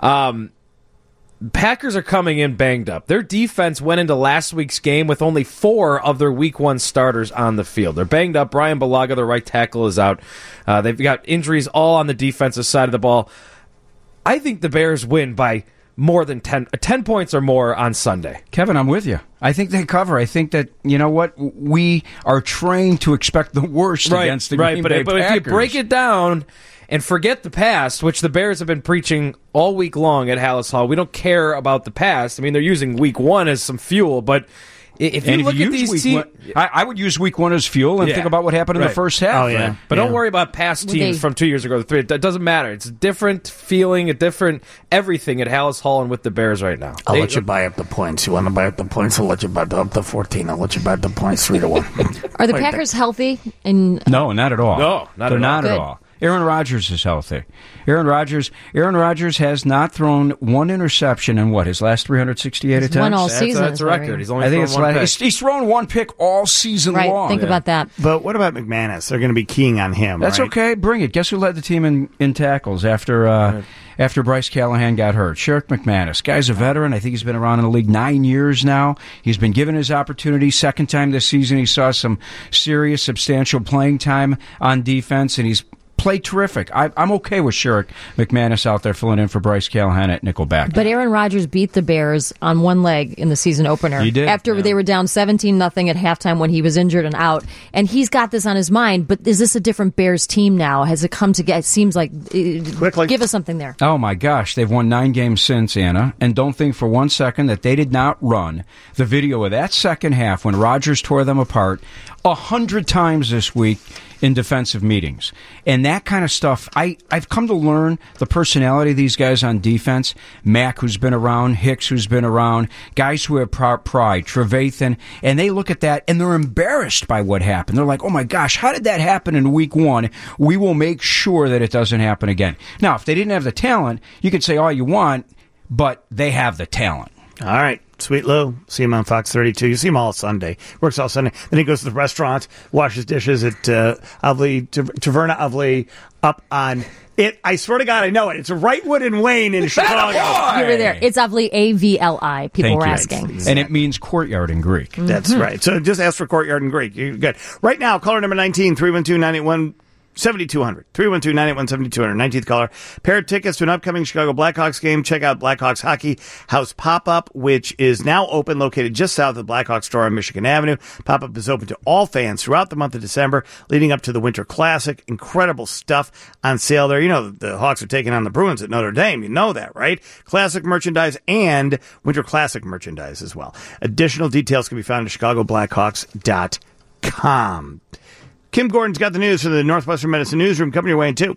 Packers are coming in banged up. Their defense went into last week's game with only 4 of their Week 1 starters on the field. They're banged up. Brian Bulaga, their right tackle, is out. They've got injuries all on the defensive side of the ball. I think the Bears win by more than 10 points or more on Sunday. Kevin, I'm with you. I think they cover. I think that, you know what, we are trained to expect the worst against the Green Bay Packers. But if you break it down and forget the past, which the Bears have been preaching all week long at Hallis Hall, we don't care about the past. I mean, they're using Week 1 as some fuel, but if you look at these teams, I would use Week 1 as fuel and think about what happened in the first half. Oh, yeah. But don't worry about past teams from 2 years ago. It doesn't matter. It's a different feeling, a different everything at Hallis Hall and with the Bears right now. I'll let you buy up the points. You want to buy up the points? I'll let you buy up the 14. I'll let you buy up the points 3-1. Are the Packers healthy? No, not at all. No, They're not at all. Aaron Rodgers is healthy. Aaron Rodgers has not thrown one interception in his last 368 attempts? One all season. That's a record. He's only thrown one pick. He's thrown one pick all season long. Think about that. But what about McManus? They're going to be keying on him. That's right? okay. Bring it. Guess who led the team in tackles after Bryce Callahan got hurt? Sherrick McManus. Guy's a veteran. I think he's been around in the league 9 years now. He's been given his opportunity. Second time this season, he saw some serious, substantial playing time on defense, and he's played terrific. I'm okay with Sherrick McManus out there filling in for Bryce Callahan at nickelback. But Aaron Rodgers beat the Bears on one leg in the season opener. He did. After they were down 17-0 at halftime when he was injured and out. And he's got this on his mind. But is this a different Bears team now? Has it come together? It seems like... Quickly. Give us something there. Oh, my gosh. They've won 9 games since, Anna. And don't think for one second that they did not run the video of that second half when Rodgers tore them apart 100 times this week in defensive meetings. And that kind of stuff, I've come to learn the personality of these guys on defense. Mack, who's been around, Hicks, who's been around, guys who have pride, Trevathan, and they look at that and they're embarrassed by what happened. They're like, oh my gosh, how did that happen in Week 1? We will make sure that it doesn't happen again. Now, if they didn't have the talent, you could say all you want, but they have the talent. All right. Sweet Lou. See him on Fox 32. You see him all Sunday. Works all Sunday. Then he goes to the restaurant, washes dishes at Taverna Avli up on it. I swear to God, I know it. It's Wrightwood and Wayne in Chicago. You were there. It's Avli, A-V-L-I. People were asking. And it means courtyard in Greek. Mm-hmm. That's right. So just ask for courtyard in Greek. You're good. Right now, caller number 19, 312-981. 7200 312-981-7200 19th caller. Pair of tickets to an upcoming Chicago Blackhawks game. Check out Blackhawks Hockey House Pop-Up, which is now open, located just south of the Blackhawks store on Michigan Avenue. Pop-Up is open to all fans throughout the month of December, leading up to the Winter Classic. Incredible stuff on sale there. You know, the Hawks are taking on the Bruins at Notre Dame. You know that, right? Classic merchandise and Winter Classic merchandise as well. Additional details can be found at chicagoblackhawks.com. Kim Gordon's got the news from the Northwestern Medicine Newsroom. Coming your way in 2.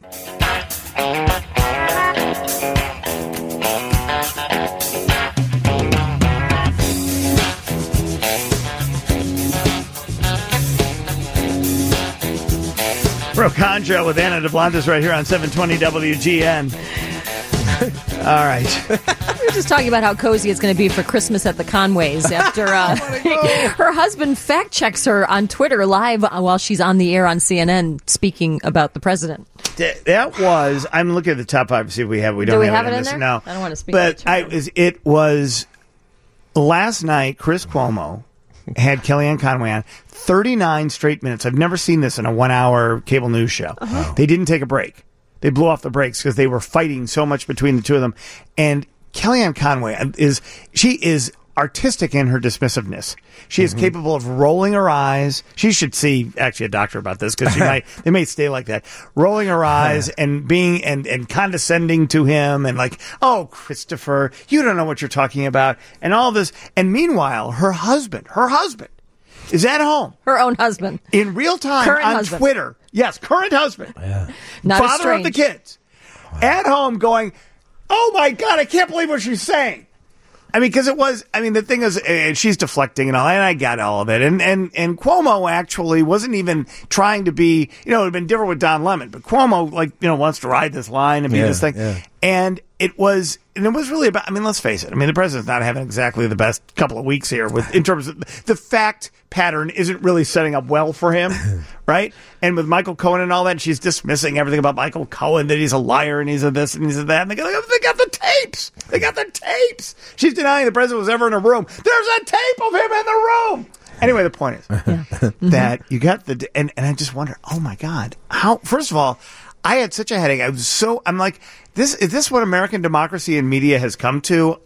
Brooke Conjo with Anna DeBlantis right here on 720 WGN. All right. We were just talking about how cozy it's going to be for Christmas at the Conways after her husband fact checks her on Twitter live while she's on the air on CNN speaking about the president. That was. I'm looking at the top 5 to see if we have. We don't Do we have it in this. there? No, I don't want to speak. But it was last night. Chris Cuomo had Kellyanne Conway on 39 straight minutes. I've never seen this in a 1-hour cable news show. Uh-huh. They didn't take a break. They blew off the brakes because they were fighting so much between the two of them. And Kellyanne Conway is artistic in her dismissive-ness. She is capable of rolling her eyes. She should see actually a doctor about this because they may stay like that. Rolling her eyes and being and condescending to him and like, oh, Christopher, you don't know what you're talking about, and all this. And meanwhile, her husband is at home. Her own husband. In real time current on husband. Twitter. Yes, current husband. Yeah. Not father of the kids. Wow. At home going, oh my God, I can't believe what she's saying. I mean, because the thing is, and she's deflecting and all, and I got all of it. And Cuomo actually wasn't even trying to be, it would have been different with Don Lemon, but Cuomo, wants to ride this line and be this thing. Yeah. And it was really about, let's face it. The president's not having exactly the best couple of weeks here in terms of the fact pattern isn't really setting up well for him, right? And with Michael Cohen and all that, she's dismissing everything about Michael Cohen, that he's a liar and he's a this and he's a that. And they got the tapes. They got the tapes. She's denying the president was ever in a room. There's a tape of him in the room. Anyway, the point is that you got and I just wonder, oh my God, how, first of all, I had such a headache. I'm like, is this what American democracy and media has come to?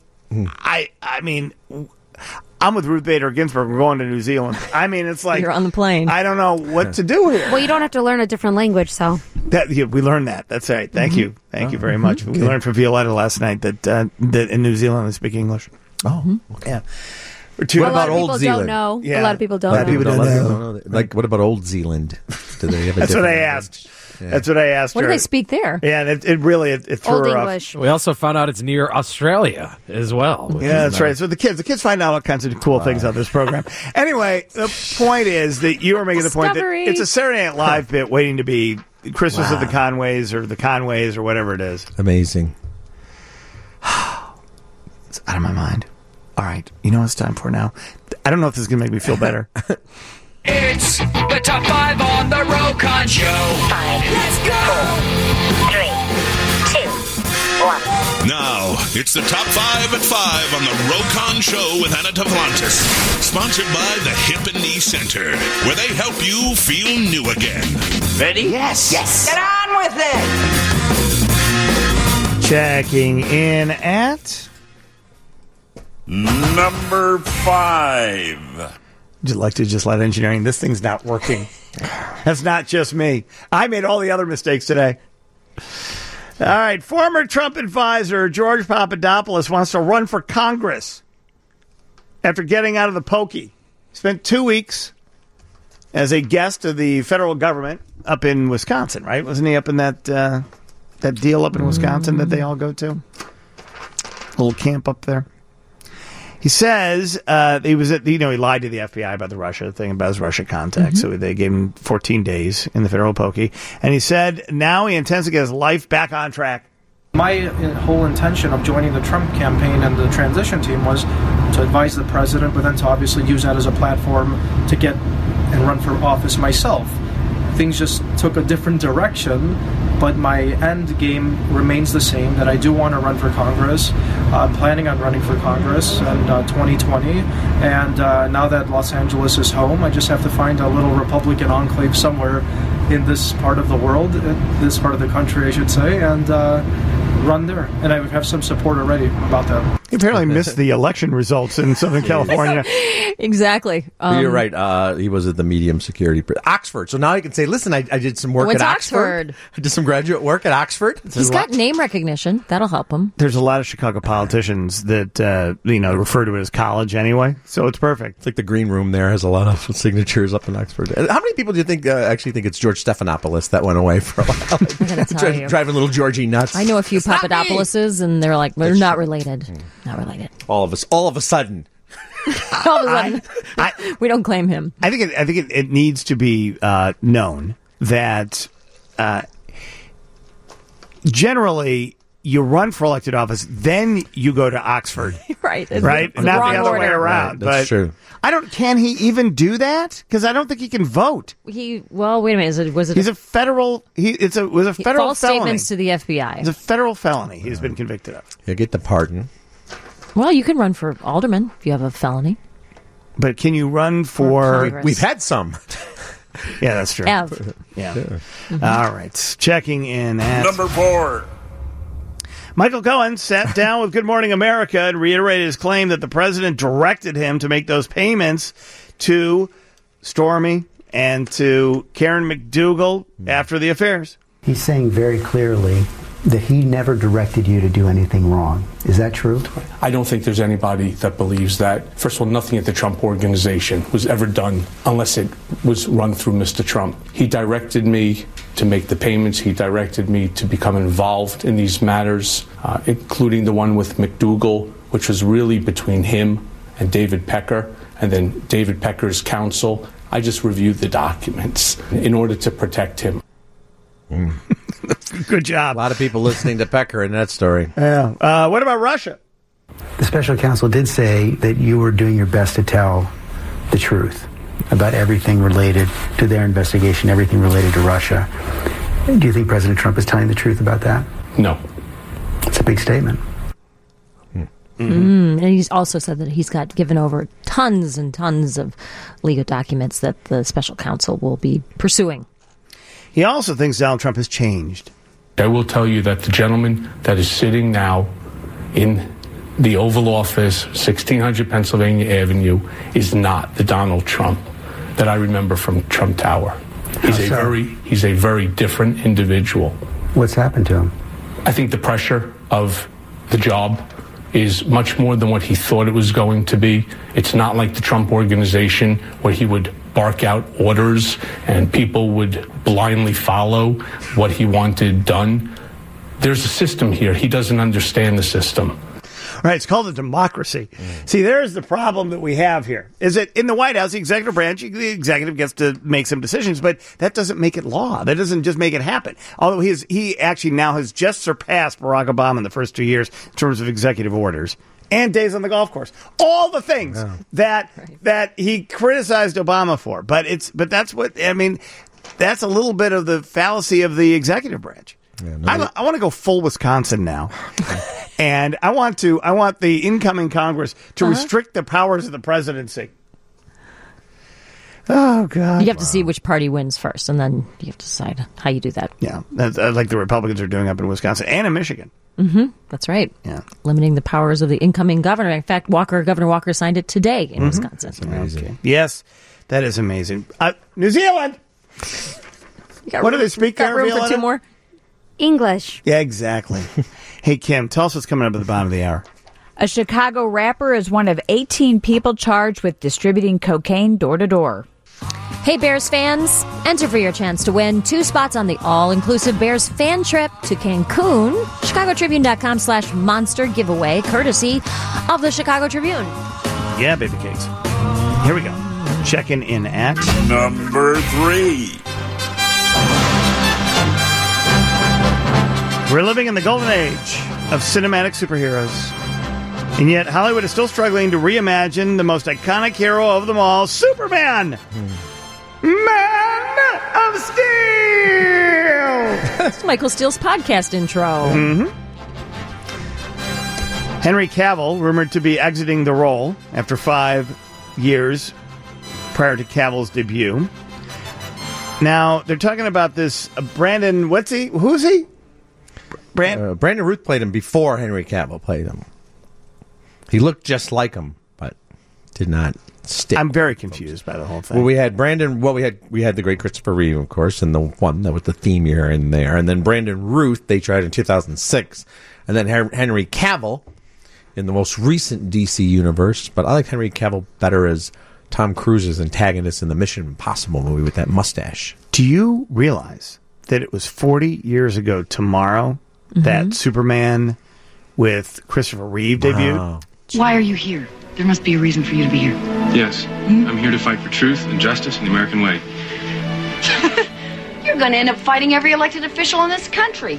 I'm with Ruth Bader Ginsburg. We're going to New Zealand. It's like you're on the plane. I don't know what to do here. Well, you don't have to learn a different language, so we learned that. That's right. Thank you very much. We learned from Violetta last night that in New Zealand they speak English. Oh, yeah. What about Old Zealand? Yeah. A lot of people don't know. Like, what about Old Zealand? Do they have That's what I asked. Yeah. That's what I asked her. What do they speak there? Yeah, it really threw Old her English. Off. We also found out it's near Australia as well. Yeah, that's right. So the kids find out all kinds of cool things on this program. Anyway, the point is that you were making the point that it's a Saturday Night Live bit waiting to be Christmas of the Conways or the Conways or whatever it is. Amazing. It's out of my mind. All right, you know what it's time for now? I don't know if this is going to make me feel better. It's the Top 5 on the Rokon Show. 5. Let's go! 4, 3, 2, 1. Now, it's the Top 5 at 5 on the Rokon Show with Anna Tavlantis. Sponsored by the Hip and Knee Center, where they help you feel new again. Ready? Yes. Get on with it! Checking in at... Number 5. Would you like to just let engineering? This thing's not working. That's not just me. I made all the other mistakes today. All right. Former Trump advisor George Papadopoulos wants to run for Congress after getting out of the pokey. Spent 2 weeks as a guest of the federal government up in Wisconsin, right? Wasn't he up in that deal up in Wisconsin that they all go to? Little camp up there. He says he was at, he lied to the FBI about the Russia thing, about his Russia contacts. So they gave him 14 days in the federal pokey. And he said now he intends to get his life back on track. My whole intention of joining the Trump campaign and the transition team was to advise the president, but then to obviously use that as a platform to get and run for office myself. Things just took a different direction, but my end game remains the same, that I do want to run for Congress. I'm planning on running for Congress in 2020, and now that Los Angeles is home, I just have to find a little Republican enclave somewhere in this part of the world, this part of the country, I should say, and run there. And I would have some support already about that. He apparently missed the election results in Southern California. Exactly. You're right. He was at the medium security Oxford. So now I can say, listen, I did some work at Oxford. I did some graduate work at Oxford. He's got name recognition. That'll help him. There's a lot of Chicago politicians that refer to it as college anyway, so it's perfect. It's like the green room there has a lot of signatures up in Oxford. How many people do you think actually think it's George Stephanopoulos that went away for a while? I'm gonna tell you. Driving little Georgie nuts. I know a few Papadopouloses, and they're like, we're not related. Not related. All of a sudden. All of a sudden, we don't claim him. I think it needs to be known that generally you run for elected office, then you go to Oxford. Right. Right? The Not wrong the other order. way around. Right, that's true. Can he even do that? Because I don't think he can vote. Well, wait a minute. Was it He's a federal, it was a federal false felony. statements to the FBI. It's a federal felony he's been convicted of. He'll get the pardon. Well, you can run for alderman if you have a felony. But can you run for... We've had some. Yeah, that's true. Yeah. Mm-hmm. All right. Checking in at... Number 4. Michael Cohen sat down with Good Morning America and reiterated his claim that the president directed him to make those payments to Stormy and to Karen McDougal after the affairs. He's saying very clearly that he never directed you to do anything wrong. Is that true? I don't think there's anybody that believes that. First of all, nothing at the Trump Organization was ever done unless it was run through Mr. Trump. He directed me to make the payments. He directed me to become involved in these matters, including the one with McDougal, which was really between him and David Pecker, and then David Pecker's counsel. I just reviewed the documents in order to protect him. Good job. A lot of people listening to Pecker in that story. Yeah. What about Russia? The special counsel did say that you were doing your best to tell the truth about everything related to their investigation, everything related to Russia. Do you think President Trump is telling the truth about that? No. It's a big statement. And he's also said that he's got given over tons and tons of legal documents that the special counsel will be pursuing. He also thinks Donald Trump has changed. I will tell you that the gentleman that is sitting now in the Oval Office, 1600 Pennsylvania Avenue, is not the Donald Trump that I remember from Trump Tower. He's a very different individual. What's happened to him? I think the pressure of the job is much more than what he thought it was going to be. It's not like the Trump Organization where he would bark out orders and people would blindly follow what he wanted done. There's a system here. He doesn't understand the system. Right, it's called a democracy. See, there's the problem that we have here. Is that in the White House, the executive branch, the executive gets to make some decisions, but that doesn't make it law. That doesn't just make it happen. Although he actually now has just surpassed Barack Obama in the first 2 years in terms of executive orders and days on the golf course. All the things that he criticized Obama for. But that's a little bit of the fallacy of the executive branch. Yeah, I want to go full Wisconsin now. And I want the incoming Congress to restrict the powers of the presidency. Oh, God. You have to see which party wins first, and then you have to decide how you do that. Yeah, that's like the Republicans are doing up in Wisconsin and in Michigan. Mm-hmm. That's right. Yeah. Limiting the powers of the incoming governor. In fact, Governor Walker signed it today in Wisconsin. That's amazing. Okay. Yes, that is amazing. New Zealand! What do they speak there? Got room for 2 more? English. Yeah, exactly. Hey, Kim, tell us what's coming up at the bottom of the hour. A Chicago rapper is one of 18 people charged with distributing cocaine door to door. Hey, Bears fans, enter for your chance to win 2 spots on the all-inclusive Bears fan trip to Cancun. ChicagoTribune.com/monster giveaway, courtesy of the Chicago Tribune. Yeah, baby cakes. Here we go. Checking in at number 3. We're living in the golden age of cinematic superheroes. And yet Hollywood is still struggling to reimagine the most iconic hero of them all, Superman! Man of Steel! It's Michael Steele's podcast intro. Mm-hmm. Henry Cavill, rumored to be exiting the role after 5 years prior to Cavill's debut. Now, they're talking about this Brandon, who's he? Brandon Routh played him before Henry Cavill played him. He looked just like him, but did not stick. I'm very confused by the whole thing. Well, we had Brandon. Well, we had the great Christopher Reeve, of course, and the one that was the theme year in there, and then Brandon Routh they tried in 2006, and then Henry Cavill in the most recent DC universe. But I like Henry Cavill better as Tom Cruise's antagonist in the Mission Impossible movie with that mustache. Do you realize that it was 40 years ago tomorrow that Superman with Christopher Reeve debuted? Why are you here? There must be a reason for you to be here. Yes. I'm here to fight for truth and justice in the American way. You're going to end up fighting every elected official in this country.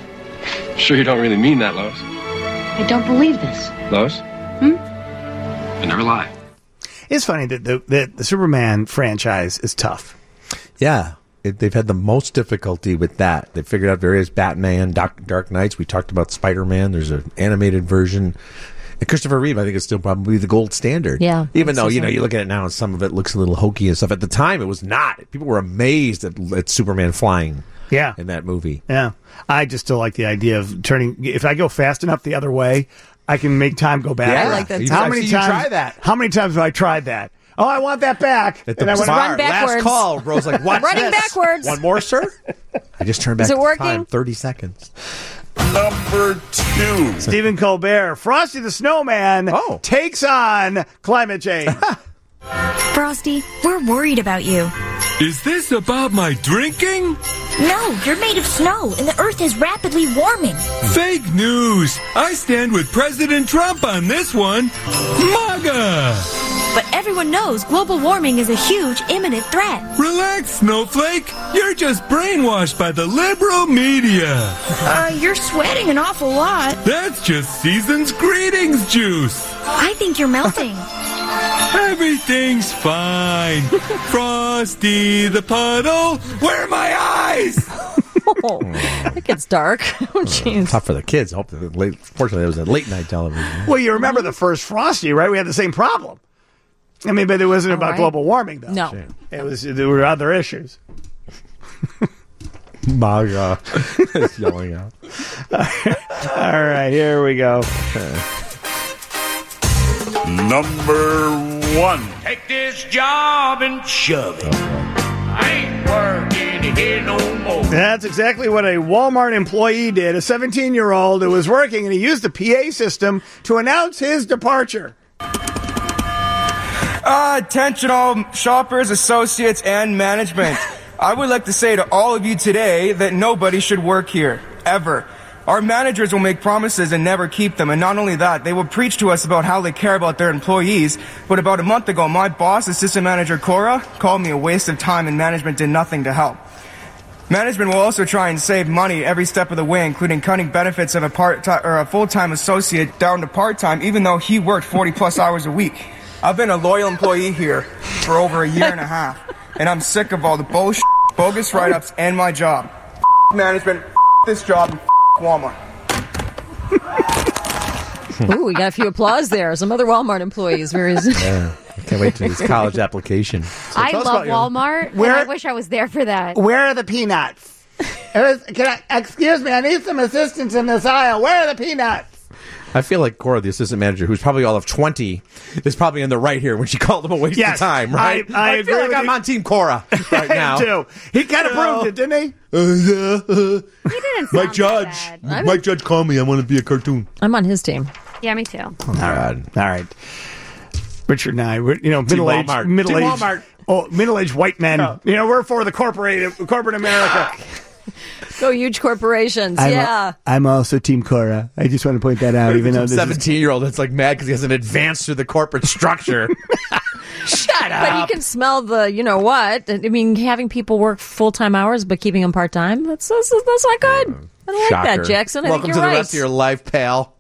Sure you don't really mean that, Lois? I don't believe this. Lois? I never lie. It's funny that the Superman franchise is tough. Yeah. They've had the most difficulty with that. They figured out various Batman, Dark Knights. We talked about Spider-Man. There's an animated version. And Christopher Reeve, I think, is still probably the gold standard. Yeah. Even though, you look at it now and some of it looks a little hokey and stuff. At the time, it was not. People were amazed at Superman flying. Yeah. In that movie. Yeah. I just still like the idea of turning. If I go fast enough the other way, I can make time go back. Yeah, I like that too. How many times? Try that. How many times have I tried that? Oh, I want that back. At the bar, run backwards. Last call. Bro's like, what's Running this? backwards. One more, sir? I just turned back Is it working? time. 30 seconds. Number 2. Stephen Colbert, Frosty the Snowman takes on climate change. Frosty, we're worried about you. Is this about my drinking? No, you're made of snow, and the Earth is rapidly warming. Fake news. I stand with President Trump on this one. MAGA! But everyone knows global warming is a huge, imminent threat. Relax, Snowflake. You're just brainwashed by the liberal media. You're sweating an awful lot. That's just season's greetings juice. I think you're melting. Everything's fine. Frosty the puddle, where are my eyes? It gets dark. Oh, jeez. Tough for the kids. I hope fortunately, it was a late night television. Well, you remember the first Frosty, right? We had the same problem. I mean, but it wasn't about global warming, though. No. There were other issues. MAGA is yelling out. All right, here we go. Number 1. Take this job and shove it. I ain't working here no more. That's exactly what a Walmart employee did. A 17-year-old who was working, and he used the PA system to announce his departure. Attention all shoppers, associates, and management. I would like to say to all of you today that nobody should work here, ever. Our managers will make promises and never keep them, and not only that, they will preach to us about how they care about their employees, but about a month ago, my boss, assistant manager Cora, called me a waste of time and management did nothing to help. Management will also try and save money every step of the way, including cutting benefits of a full-time associate down to part-time, even though he worked 40-plus hours a week. I've been a loyal employee here for over a year and a half, and I'm sick of all the bullshit, bogus write-ups, and my job. Management, this job, and Walmart. Ooh, we got a few applause there. Some other Walmart employees. Yeah. I can't wait to this college application. I love Walmart, and I wish I was there for that. Where are the peanuts? Excuse me, I need some assistance in this aisle. Where are the peanuts? I feel like Cora, the assistant manager, who's probably all of 20, is probably in the right here when she called him a waste of time, right? I feel like I'm on Team Cora right now. too. He kind of proved it, didn't he? He didn't Mike Judge. Mike Judge called me. I want to be a cartoon. I'm on his team. Yeah, me too. All right. Richard and I, middle-aged white men. Oh. We're for the corporate America. Go huge corporations. I'm also Team Cora. I just want to point that out, even though this 17-year-old that's like mad because he hasn't advanced through the corporate structure. Shut up. But you can smell the, what? I mean, having people work full-time hours but keeping them part-time, that's not good. I don't like that, Jackson. Welcome to the rest of your life, pal.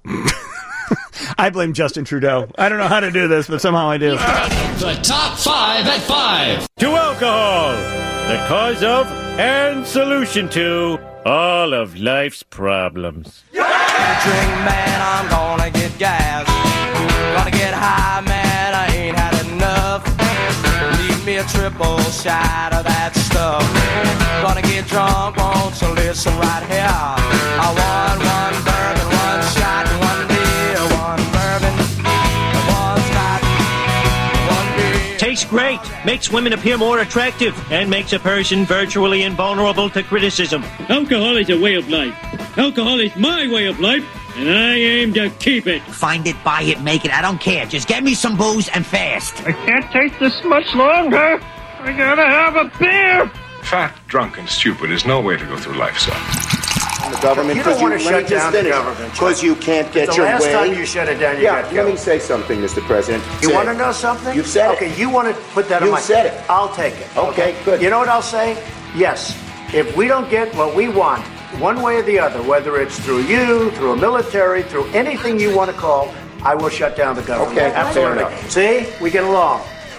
I blame Justin Trudeau. I don't know how to do this, but somehow I do. The top 5 at 5. To alcohol, the cause of and solution to all of life's problems. Drink, man, I'm gonna get gas. Gonna get high, man, I ain't had enough. Leave me a triple shot of that stuff. Gonna get drunk, won't you listen right here? I want one bourbon, one shot, one beer, one bourbon, one scotch, one beer. Tastes great, makes women appear more attractive, and makes a person virtually invulnerable to criticism. Alcohol is a way of life. Alcohol is my way of life, and I aim to keep it. Find it, buy it, make it, I don't care. Just get me some booze and fast. I can't take this much longer. I gotta have a beer. Fat, drunk, and stupid is no way to go through life, son. The government, you don't want to shut down the government because you can't get your way. The last time you shut it down, you got killed. Let me say something, Mr. President. You want to know something? You've said it. Okay, you want to put that on my... You've said it. I'll take it. Okay, good. You know what I'll say? Yes. If we don't get what we want, one way or the other, whether it's through you, through a military, through anything you want to call, I will shut down the government. Okay, absolutely. fair enough. See, we get along.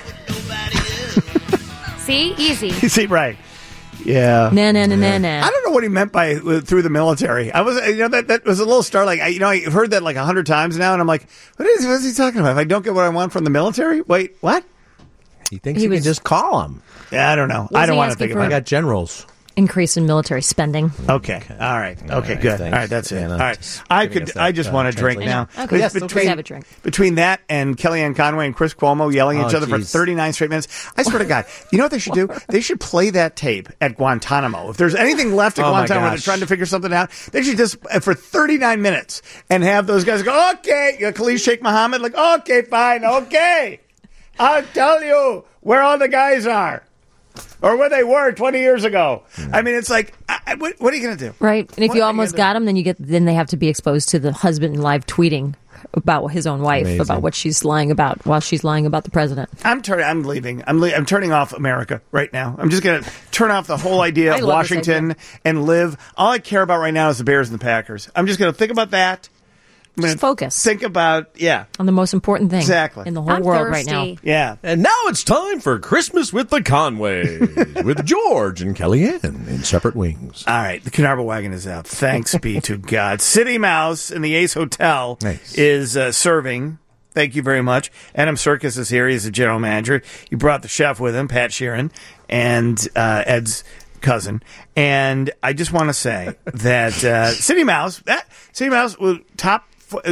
See, easy. See, right? Yeah. Nah. I don't know what he meant by through the military. I was, that was a little startling. I've heard that like 100 times now, and I'm like, what is he talking about? If I don't get what I want from the military, wait, what? He thinks he can just call them. Yeah, I don't know. I don't want to think about it. I got generals. Increase in military spending. Okay. All right. Okay. Good. All right. That's it. All right. I just want a drink now. Okay. Yes, let's have a drink. Between that and Kellyanne Conway and Chris Cuomo yelling at each other for 39 straight minutes, I swear to God, you know what they should do? They should play that tape at Guantanamo. If there's anything left at Guantanamo, they're trying to figure something out. They should just for 39 minutes and have those guys go, okay, Khalid Sheikh Mohammed, like, okay, fine, okay, I'll tell you where all the guys are. Or where they were 20 years ago. I mean, it's like, what are you going to do? Right. And if you almost got them, then they have to be exposed to the husband live tweeting about his own wife, about what she's lying about while she's lying about the president. I'm leaving. I'm turning off America right now. I'm just going to turn off the whole idea of Washington and live. All I care about right now is the Bears and the Packers. I'm just going to think about that. Just focus. Think about, on the most important thing. Exactly. In the whole world right now. Yeah. And now it's time for Christmas with the Conways with George and Kellyanne in separate wings. All right. The Carnarvon wagon is out. Thanks be to God. City Mouse in the Ace Hotel is serving. Thank you very much. Adam Serkis is here. He's the general manager. He brought the chef with him, Pat Sheeran, and Ed's cousin. And I just want to say that City Mouse was top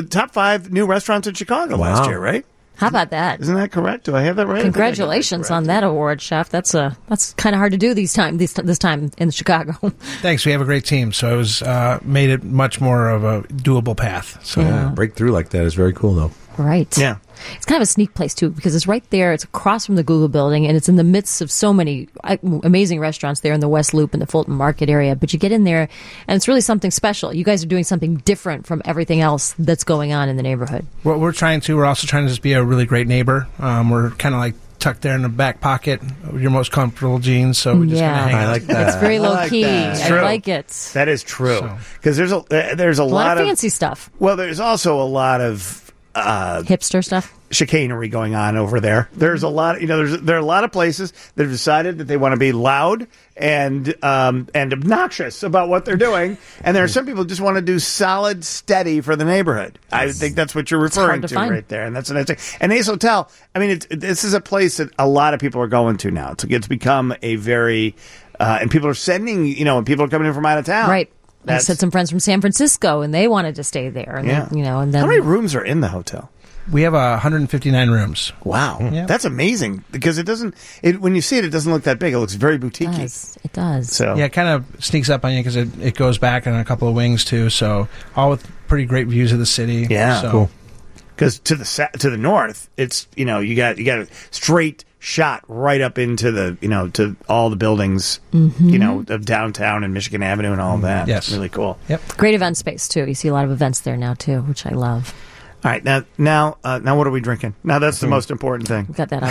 5 new restaurants in Chicago last year, right? How about that? Isn't that correct? Do I have that right? Congratulations on that award, Chef. That's kind of hard to do this time in Chicago. Thanks. We have a great team, so it was made it much more of a doable path. So breakthrough like that is very cool, though. Right. Yeah. It's kind of a sneak place, too, because it's right there. It's across from the Google building, and it's in the midst of so many amazing restaurants there in the West Loop and the Fulton Market area. But you get in there, and it's really something special. You guys are doing something different from everything else that's going on in the neighborhood. What we're also trying to just be a really great neighbor. We're kind of like tucked there in the back pocket of your most comfortable jeans, so we just kind of hang out. I like that. It's very low key. I like it. That is true. Because there's a lot of fancy stuff. Well, there's also a lot of hipster stuff, chicanery going on over there. There's a lot, there are a lot of places that have decided that they want to be loud and obnoxious about what they're doing, and there are some people who just want to do solid, steady for the neighborhood. I think that's what you're referring to right there, and that's what I say. And Ace Hotel, I mean, this is a place that a lot of people are going to now. It's become a very, and people are sending, when people are coming in from out of town, right. I had some friends from San Francisco, and they wanted to stay there. And then, how many rooms are in the hotel? We have 159 rooms. Wow, that's amazing because it doesn't. When you see it, it doesn't look that big. It looks very boutiquey. It does. So it kind of sneaks up on you because it goes back on a couple of wings too. So all with pretty great views of the city. Yeah, so. Cool. Because to the north, it's you got a straight shot right up into the to all the buildings of downtown and Michigan Avenue and all that. Yes, really cool. Yep, great event space too. You see a lot of events there now too, which I love. All right, now what are we drinking? Now that's the most important thing. We got that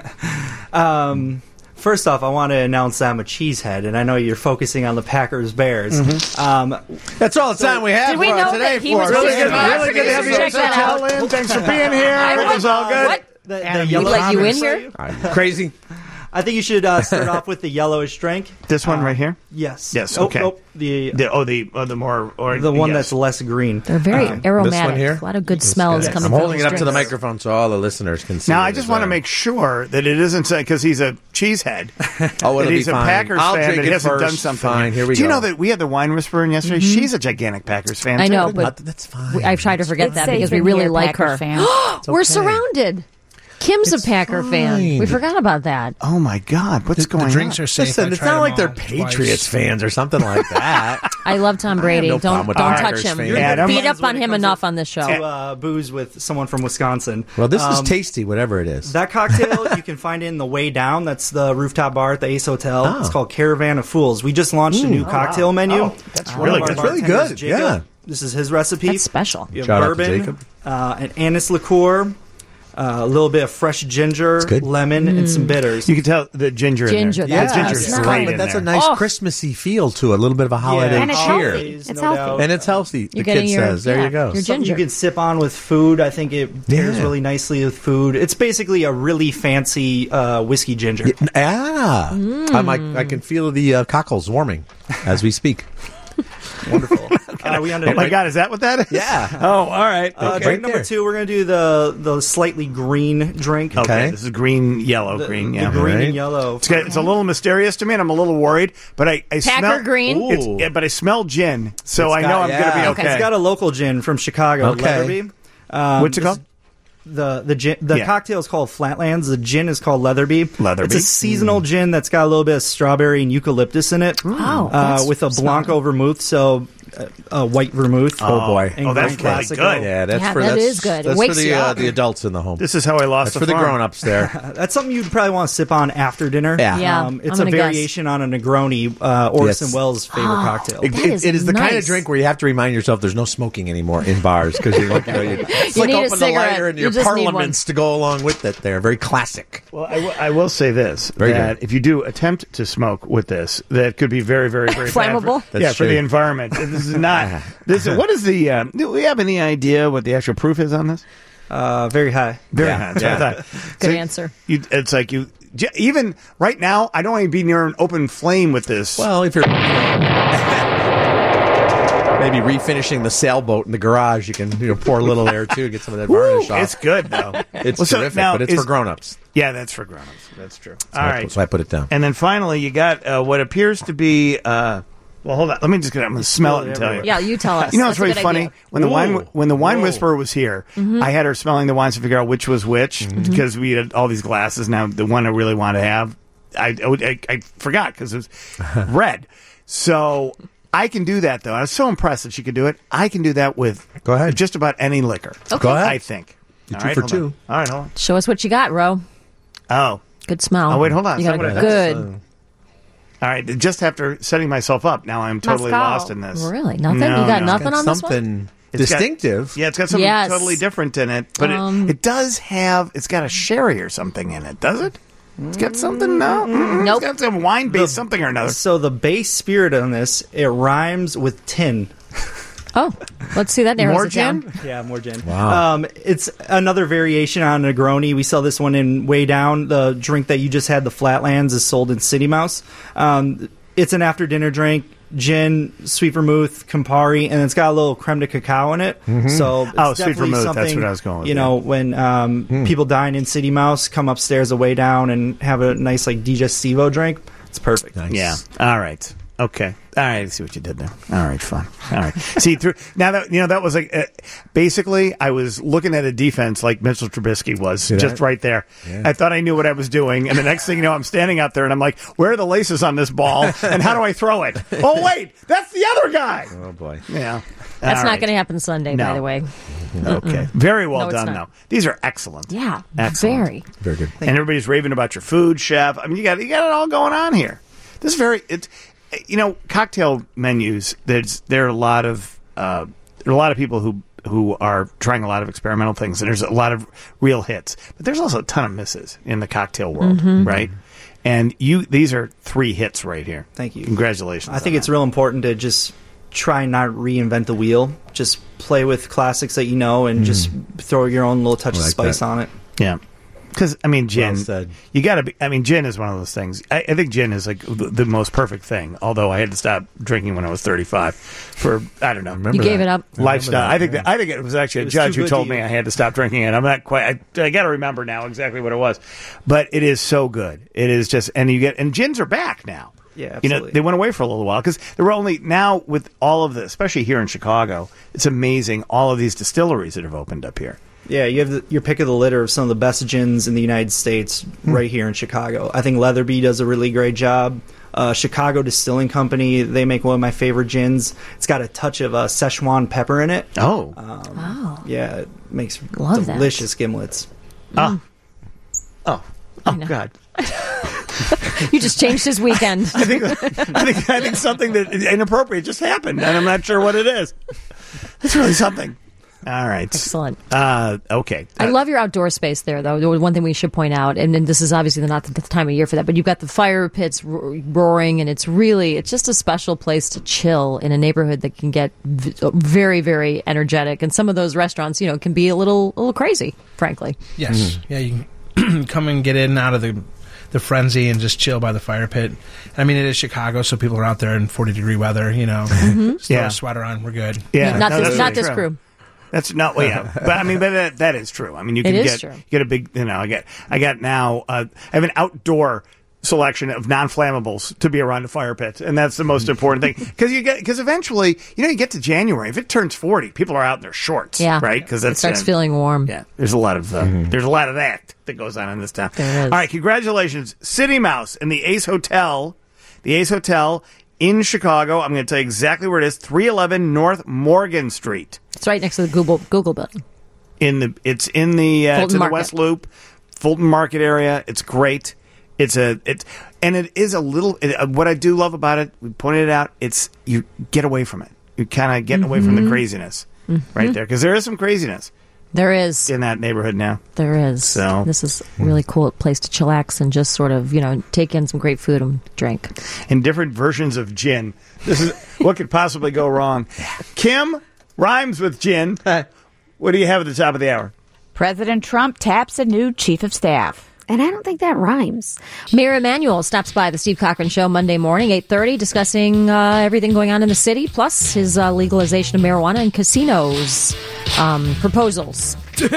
out there. First off, I want to announce that I'm a cheesehead, and I know you're focusing on the Packers-Bears. That's all the time we have for today. Really good to have you all in. Thanks for being here. It was all good. What? The we let you in here? Crazy. I think you should start off with the yellowish drink. This one right here? Yes. Yes. Okay. The more one that's less green. They're very aromatic. This one here? A lot of good smells coming. I'm holding it up to the microphone so all the listeners can see. Now I just want to make sure that it isn't because he's a cheesehead. That he's a Packers fan that hasn't done something. Fine. Here we go. Do you know that we had the wine whisperer in yesterday? Mm-hmm. She's a gigantic Packers fan. I know, but that's fine. I've tried to forget that because we really like her. We're surrounded. Kim's a Packer fan. We forgot about that. Oh my God, what's going on? The drinks are safe. Listen, it's not like they're Patriots fans or something like that. I love Tom Brady. No don't touch him. Adam, beat up on him enough on this show. To booze with someone from Wisconsin. Well, this is tasty, whatever it is. That cocktail you can find in the Way Down. That's the rooftop bar at the Ace Hotel. Oh. It's called Caravan of Fools. We just launched a new cocktail menu. Oh, that's really good. That's really good. Jacob, this is his recipe. That's special. You have Shout bourbon, out to Jacob. An anise liqueur. A little bit of fresh ginger, lemon, and some bitters. You can tell the ginger. Ginger, in there. that's ginger's nice. great. But in that's there. a nice Christmassy feel to it. A little bit of a holiday And it's cheer. healthy. It's no healthy. doubt. And it's healthy. You're The getting kid your- says, "There yeah, you go." your Something ginger. you can sip on with food. I think it pairs really nicely with food. It's basically a really fancy whiskey ginger. I can feel the cockles warming as we speak. Wonderful. We on to Oh my God, is that what that is? Yeah. Oh, all right. Drink number 2, we're going to do the slightly green drink. Okay. This is green, yellow, green. Yeah. The green and yellow. It's a little mysterious to me, and I'm a little worried. But I Packer smell green? But I smell gin, so I know I'm going to be okay. It's got a local gin from Chicago, Leatherby. What's it called? The cocktail is called Flatlands. The gin is called Leatherby. It's a seasonal gin that's got a little bit of strawberry and eucalyptus in it. With a Blanco vermouth, so white vermouth. Oh boy! That's really good. Yeah, that's that is good. That's Wakes for you up. the adults in the home. This is how I lost That's for the grown-ups there. That's something you'd probably want to sip on after dinner. Yeah. It's a variation on a Negroni, Orson Welles' favorite cocktail. It is the kind of drink where you have to remind yourself there's no smoking anymore in bars because you You like need a open the cigarette. lighter and You your just need parliaments to go along with it. They're very classic. Well, I will say this: that if you do attempt to smoke with this, that could be very, very, very flammable. Bad for the environment. This is not. What is the? Do we have any idea what the actual proof is on this? Very high. Very high. That's what I thought. Good answer. It's like even right now. I don't want to be near an open flame with this. Well, if you're maybe refinishing the sailboat in the garage, you can pour a little there too, get some of that varnish off. It's good though. It's terrific, but it's for grown-ups. Yeah, that's for grown-ups. That's true. All right, so I put it down. And then finally, you got what appears to be. Well, hold on. Let me just get it. I'm going to smell it and tell you. Yeah, you tell us. You know, That's it's really a good funny idea. when the wine whisperer was here. I had her smelling the wines to figure out which was which because we had all these glasses. Now, the one I really want to have, I forgot because it was red. So I can do that though. I was so impressed that she could do it. I can do that with just about any liquor. Okay. Go ahead. I think. You're All 2 right, for hold 2. on. All right, hold on. Show us what you got, Ro. Oh, good smell. Oh, wait, hold on. You got a good. All right, just after setting myself up, now I'm totally lost in this. Really? Nothing? You got nothing on this one? Something It's distinctive. It's got something totally different in it, but it does have. It's got a sherry or something in it, does it? It's got something. No, nope. It's got some wine-based something or another. So the base spirit on this, it rhymes with tin. Oh, let's see that narrows More it down. gin? Yeah, more gin. Wow. It's another variation on Negroni. We sell this one in Way Down. The drink that you just had, the Flatlands, is sold in City Mouse. It's an after-dinner drink. Gin, sweet vermouth, Campari, and it's got a little creme de cacao in it. So it's sweet vermouth. That's something, what I was going with. You know, when people dine in City Mouse, come upstairs a Way Down and have a nice like digestivo drink. It's perfect. Nice. Yeah. All right. Okay. All right. I see what you did there. All right. Fun. All right. See through now that that was like basically I was looking at a defense like Mitchell Trubisky was just right there. Yeah. I thought I knew what I was doing, and the next thing you know, I'm standing out there and I'm like, where are the laces on this ball, and how do I throw it? Oh wait, that's the other guy. Oh boy. Yeah. That's not going to happen Sunday, by the way. Okay. Very well No, done, though. These are excellent. Yeah. Excellent. Very good. And everybody's raving about your food, chef. I mean, you got it all going on here. This is very. Cocktail menus. There are a lot of people who are trying a lot of experimental things, and there's a lot of real hits. But there's also a ton of misses in the cocktail world, right? And these are 3 hits right here. Thank you. Congratulations. I think it's real important to just try not reinvent the wheel. Just play with classics that you know, and just throw your own little touch of spice on it. Yeah. Because, I mean, gin, well you got to be, I mean, gin is one of those things. I think gin is like the most perfect thing, although I had to stop drinking when I was 35 for, I don't know. You gave it up. Lifestyle. I think it was actually a judge who told me I had to stop drinking it. I'm not quite, I got to remember now exactly what it was. But it is so good. It is just, and gins are back now. Yeah, absolutely. They went away for a little while because there were only, now with all of the, especially here in Chicago, it's amazing all of these distilleries that have opened up here. Yeah, you have your pick of the litter of some of the best gins in the United States right here in Chicago. I think Leatherby does a really great job. Chicago Distilling Company, they make one of my favorite gins. It's got a touch of Szechuan pepper in it. Oh. Yeah, it makes Love delicious gimlets. Oh, God. You just changed his weekend. I think something that is inappropriate just happened, and I'm not sure what it is. It's really something. All right. Excellent. Okay. I love your outdoor space there, though. The one thing we should point out, and this is obviously not the time of year for that, but you've got the fire pits roaring, and it's just a special place to chill in a neighborhood that can get very, very energetic. And some of those restaurants, can be a little crazy, frankly. Yes. Yeah, you can come and get in and out of the frenzy and just chill by the fire pit. I mean, it is Chicago, so people are out there in 40-degree weather, Just throw a sweater on, we're good. Yeah. Not this crew. That's not, but that is true. I mean, you can get a big, I got now, I have an outdoor selection of non-flammables to be around a fire pit, and that's the most important thing, because eventually, you get to January, if it turns 40, people are out in their shorts, right? Because it starts feeling warm. Yeah, there's a lot of that goes on in this town. There is. All right, congratulations, City Mouse and the Ace Hotel in Chicago. I'm going to tell you exactly where it is: 311 North Morgan Street. It's right next to the Google building. It's in the West Loop, Fulton Market area. It's great. It is a little. What I do love about it, we pointed it out. It's you get away from it. You're kind of getting away from the craziness right there, because there is some craziness. There is in that neighborhood now. There is. So this is a really cool place to chillax and just sort of take in some great food and drink. And different versions of gin. This is what could possibly go wrong. Kim rhymes with gin. What do you have at the top of the hour? President Trump taps a new chief of staff. And I don't think that rhymes. Mayor Emanuel stops by the Steve Cochran Show Monday morning, 8:30, discussing everything going on in the city, plus his legalization of marijuana and casinos proposals. Sick.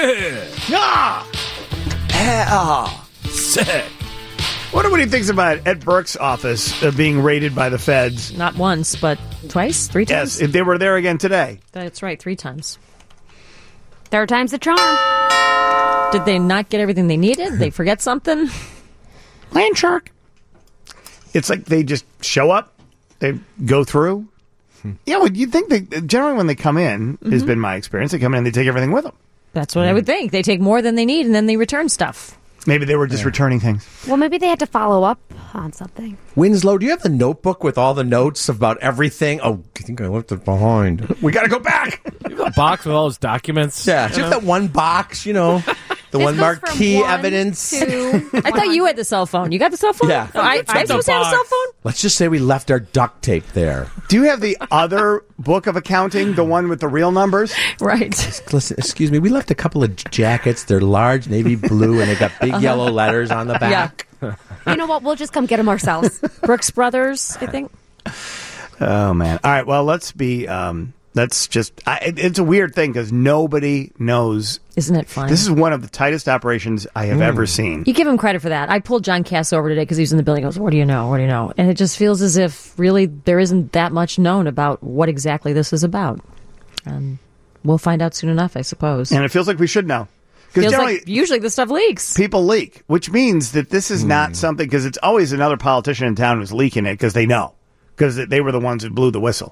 Wonder what he thinks about Ed Burke's office being raided by the feds. Not once, but twice, 3 times? Yes, they were there again today. That's right, 3 times. Third time's the charm. Did they not get everything they needed? Did they forget something? Land shark. It's like they just show up, they go through. Yeah, well, you'd think they generally when they come in, has been my experience, they come in and they take everything with them. That's what I would think. They take more than they need and then they return stuff. Maybe they were just returning things. Well, maybe they had to follow up on something. Winslow, do you have the notebook with all the notes about everything? Oh, I think I left it behind. We got to go back. You have a box with all those documents. Yeah, do you have that one box, the one marquee evidence? I thought you had the cell phone. You got the cell phone? Yeah. Oh, I supposed to have a cell phone? Let's just say we left our duct tape there. Do you have the other book of accounting, the one with the real numbers? Right. Listen, excuse me, we left a couple of jackets. They're large, navy blue, and they got big yellow letters on the back. Yeah. You know what? We'll just come get them ourselves. Brooks Brothers, I think. Oh, man. All right, well, let's be... it's a weird thing because nobody knows. Isn't it fun? This is one of the tightest operations I have ever seen. You give him credit for that. I pulled John Cass over today because he was in the building. He goes, what do you know? What do you know? And it just feels as if really there isn't that much known about what exactly this is about. And we'll find out soon enough, I suppose. And it feels like we should know. Feels like usually the stuff leaks. People leak, which means that this is not something, because it's always another politician in town who's leaking it because they know. Because they were the ones who blew the whistle.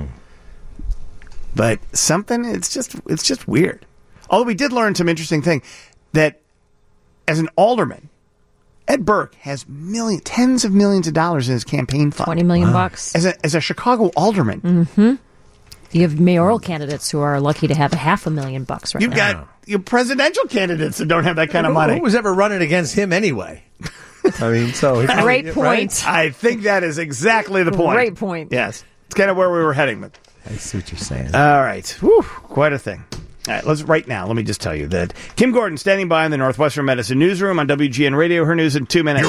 But it's just weird. Although we did learn some interesting thing, that as an alderman, Ed Burke has tens of millions of dollars in his campaign fund. $20 million bucks. As a Chicago alderman. Mm-hmm. You have mayoral candidates who are lucky to have $500,000 bucks right now. You've got your presidential candidates that don't have that kind of money. Who was ever running against him anyway? I mean, Great point. Right? I think that is exactly the point. Great point. Yes. It's kind of where we were heading with. I see what you're saying. All right. Whew, quite a thing. All right, let me just tell you that Kim Gordon standing by in the Northwestern Medicine newsroom on WGN Radio. Her news in 2 minutes.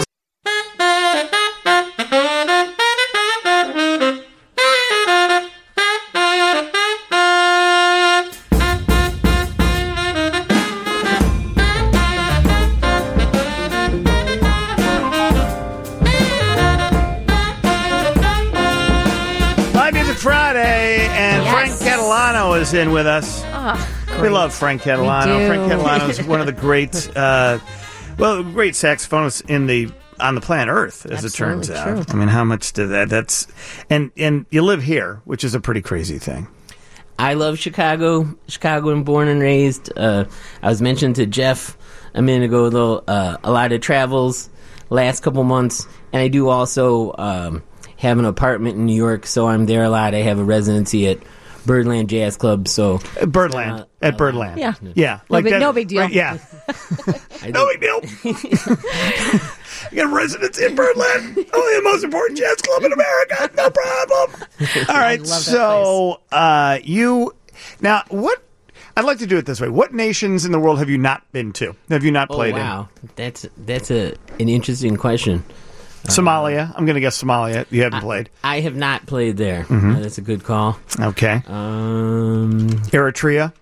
Is in with us. We love Frank Catalano. Frank Catalano is one of the great, great saxophonists on the planet Earth, as it turns out. True. I mean, how much did that's and you live here, which is a pretty crazy thing. I love Chicago and born and raised. I was mentioned to Jeff a minute ago, though, a lot of travels last couple months, and I do also have an apartment in New York, so I'm there a lot. I have a residency at Birdland Jazz Club. So Birdland at Birdland. Yeah. No big deal. Right, yeah. No big deal. You got residents in Birdland. Only the most important jazz club in America. No problem. All right. So now what? I'd like to do it this way. What nations in the world have you not been to? Have you not played in? That's an interesting question. Somalia. I'm going to guess Somalia. You haven't played. I have not played there. Mm-hmm. That's a good call. Okay. Eritrea.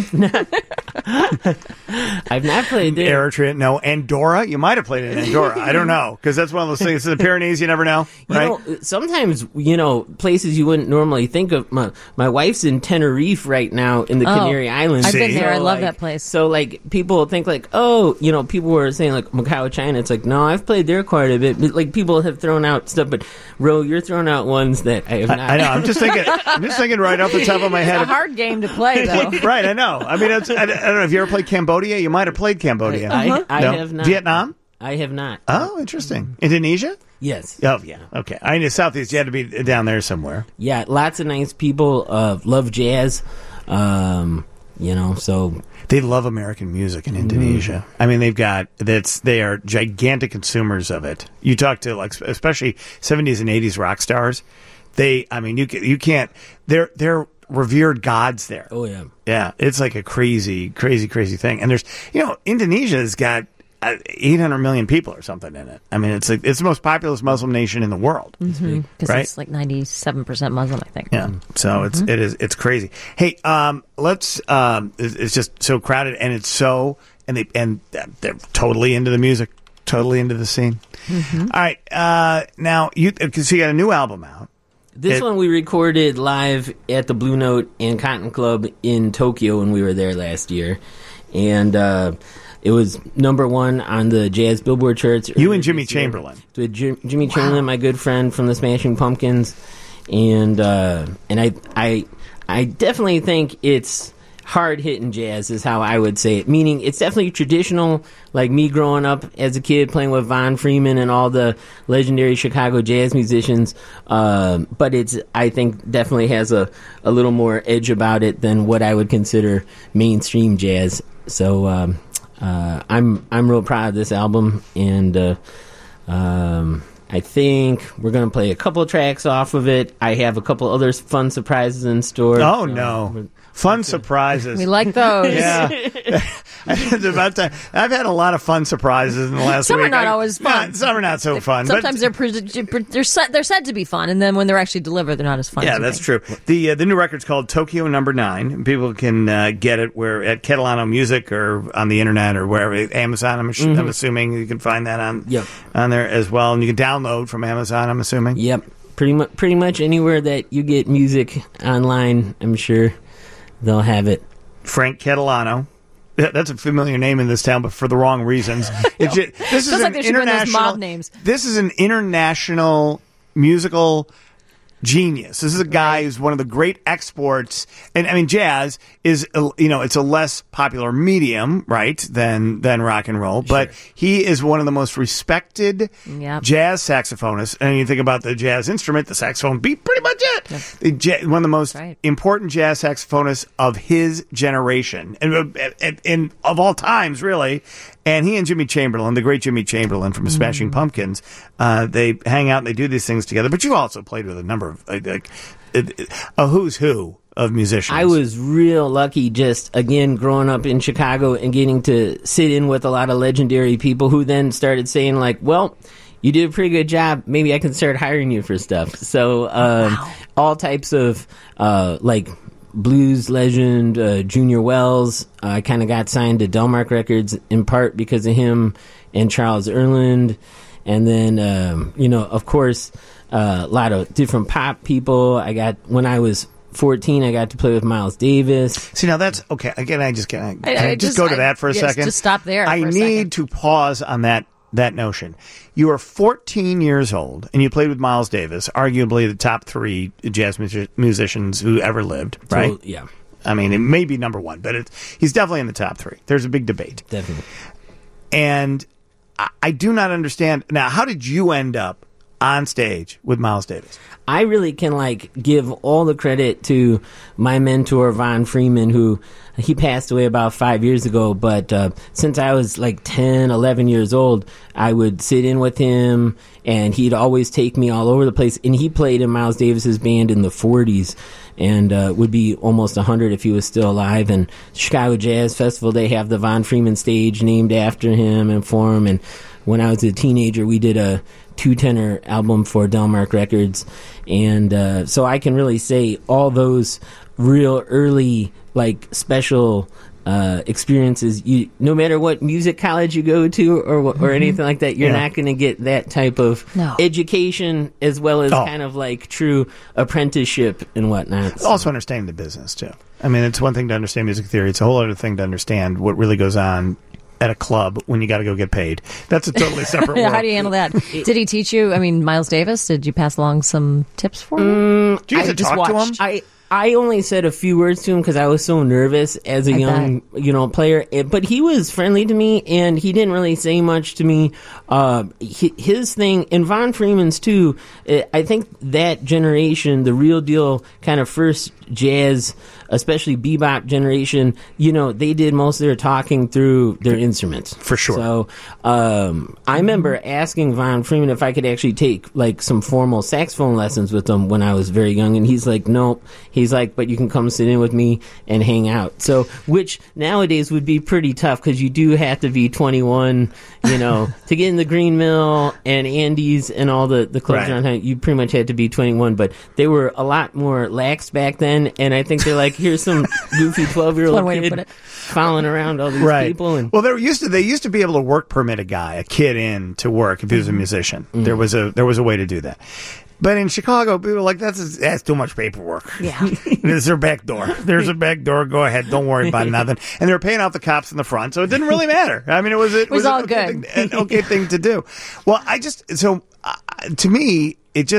I've not played there. Eritrea, no. Andorra, you might have played in Andorra. I don't know, because that's one of those things. In the Pyrenees, you never know, right? Sometimes places you wouldn't normally think of. My wife's in Tenerife right now in the Canary Islands. I've been there. I love that place. So people think people were saying Macau, China. It's no, I've played there quite a bit. But, people have thrown out stuff, but Ro, you're throwing out ones that I have not. I know. I'm just thinking right off the top of my head. It's a hard game to play, though. Right, I know. I mean, I don't know if you ever played Cambodia. You might have played Cambodia. I have not. Vietnam? I have not. Oh, interesting. Indonesia? Yes. Oh, yeah. Okay. I know Southeast. You had to be down there somewhere. Yeah, lots of nice people. Love jazz. So they love American music in Indonesia. I mean, they are gigantic consumers of it. You talk to especially 70s and 80s rock stars. You can't. They're revered gods there. Oh yeah. Yeah, it's like a crazy, crazy, crazy thing. And there's, Indonesia's got 800 million people or something in it. I mean, it's the most populous Muslim nation in the world. Because it's 97% Muslim, I think. Yeah. So it's crazy. Hey, let's. It's just so crowded, and it's so, and they're totally into the music, totally into the scene. Mm-hmm. All right, now you got a new album out. This one we recorded live at the Blue Note and Cotton Club in Tokyo when we were there last year. And it was number one on the jazz Billboard charts. You and Jimmy Chamberlain. With Jimmy Chamberlain, my good friend from the Smashing Pumpkins. And I definitely think it's hard-hitting jazz is how I would say it. Meaning it's definitely traditional, like me growing up as a kid playing with Von Freeman and all the legendary Chicago jazz musicians. But I think definitely has a little more edge about it than what I would consider mainstream jazz. So I'm real proud of this album, and I think we're going to play a couple of tracks off of it. I have a couple other fun surprises in store. Oh, no. Fun surprises. We like those. Yeah. It's about time. I've had a lot of fun surprises in the last week. Some are not always fun. Some are not so fun. Sometimes they're said to be fun, and then when they're actually delivered, they're not as fun. Yeah, that's true. The new record's called Tokyo No. 9. People can get it at Catalano Music or on the internet or wherever. Amazon, I'm assuming you can find that on there as well. And you can download from Amazon, I'm assuming. Yep. Pretty much anywhere that you get music online, I'm sure they'll have it. Frank Catalano. That's a familiar name in this town, but for the wrong reasons. This is like they should win those mob names. This is an international musical genius. This is a guy who's one of the great exports. And I mean, jazz is, it's a less popular medium, right, than rock and roll. But he is one of the most respected jazz saxophonists. And you think about the jazz instrument, the saxophone beat pretty much it. One of the most important jazz saxophonists of his generation and of all times, really. And he and Jimmy Chamberlain, the great Jimmy Chamberlain from Smashing Pumpkins, they hang out and they do these things together. But you also played with a number of a who's who of musicians. I was real lucky just, again, growing up in Chicago and getting to sit in with a lot of legendary people who then started saying, well, you did a pretty good job. Maybe I can start hiring you for stuff. So all types of, blues legend Junior Wells. I kind of got signed to Delmark Records in part because of him and Charles Erland. And then, of course, a lot of different pop people. When I was 14, I got to play with Miles Davis. See, now that's okay. Again, I just can't. Just go to that for a second. Just stop there. I need to pause on that notion. You are 14 years old, and you played with Miles Davis, arguably the top 3 jazz musicians who ever lived, right? So, yeah. I mean, it may be number 1, but he's definitely in the top 3. There's a big debate. Definitely. And I do not understand. Now, how did you end up on stage with Miles Davis? I really can give all the credit to my mentor Von Freeman, who he passed away about 5 years ago, but since I was 10, 11 years old, I would sit in with him, and he'd always take me all over the place. And he played in Miles Davis's band in the 40s, and would be almost 100 if he was still alive. And Chicago Jazz Festival, they have the Von Freeman stage named after him and for him. And when I was a teenager, we did a 2-tenor album for Delmark Records. And so I can really say all those real early, special experiences, no matter what music college you go to or anything like that, you're not going to get that type of education as well as kind of true apprenticeship and whatnot. Also understanding the business, too. I mean, it's one thing to understand music theory. It's a whole other thing to understand what really goes on at a club when you got to go get paid. That's a totally separate world. How do you handle that? Did he teach you? I mean, Miles Davis, did you pass along some tips for him? Did you just talk to him? I only said a few words to him because I was so nervous as a young, player. But he was friendly to me, and he didn't really say much to me. His thing, and Von Freeman's too, I think that generation, the real deal kind of first jazz, especially bebop generation, they did most of their talking through their instruments. For sure. So I remember asking Von Freeman if I could actually take some formal saxophone lessons with him when I was very young, and he's like, nope. He's like, but you can come sit in with me and hang out. So, which nowadays would be pretty tough because you do have to be 21, to get in the Green Mill and Andy's and all the clubs around town. You pretty much had to be 21, but they were a lot more lax back then. And I think they're like, here's some goofy 12-year-old kid following around all these people. And well, they used to be able to work permit a kid in to work if he was a musician. There was a way to do that. But in Chicago, people were like, that's too much paperwork. Yeah. There's their back door. There's a back door. Go ahead. Don't worry about nothing. And they were paying off the cops in the front, so it didn't really matter. I mean, it was all good. good. An okay thing to do. Well, to me,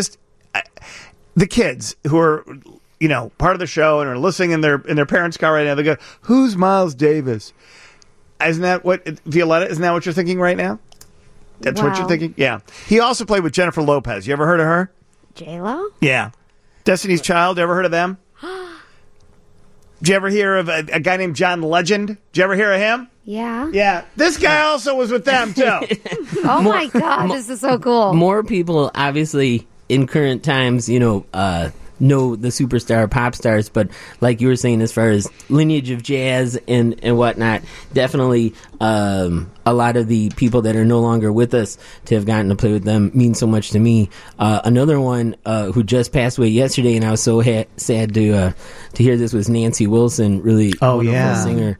the kids who are, part of the show and are listening in their parents' car right now, they go, who's Miles Davis? Isn't that what, Violetta, isn't that what you're thinking right now? That's what you're thinking? Yeah. He also played with Jennifer Lopez. You ever heard of her? J-Lo? Yeah. Destiny's Child, ever heard of them? Did you ever hear of a guy named John Legend? Did you ever hear of him? Yeah. Yeah. This guy also was with them, too. Oh, my God. This is so cool. More people, obviously, in current times, know the superstar pop stars, but like you were saying, as far as lineage of jazz and whatnot, definitely a lot of the people that are no longer with us, to have gotten to play with them means so much to me. Another one who just passed away yesterday, and I was so sad to hear this, was Nancy Wilson, really wonderful singer.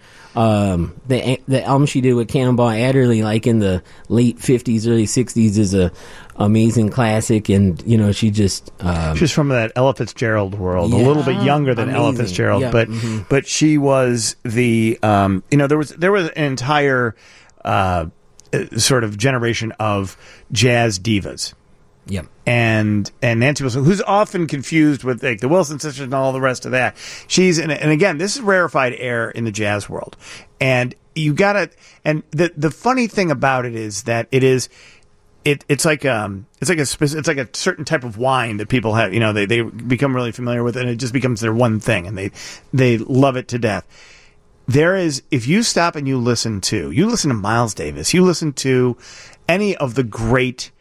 The album she did with Cannonball Adderley, in the late 50s, early 60s, is a amazing classic, and she just she's from that Ella Fitzgerald world, a little bit younger than Ella Fitzgerald, but she was the there was an entire sort of generation of jazz divas. Yep. And Nancy Wilson, who's often confused with the Wilson sisters and all the rest of that. She's and again, this is rarefied air in the jazz world. And you gotta, and the funny thing about it is that it's like a certain type of wine that people have, they become really familiar with it, and it just becomes their one thing, and they love it to death. There is, if you stop and you listen to Miles Davis, you listen to any of the great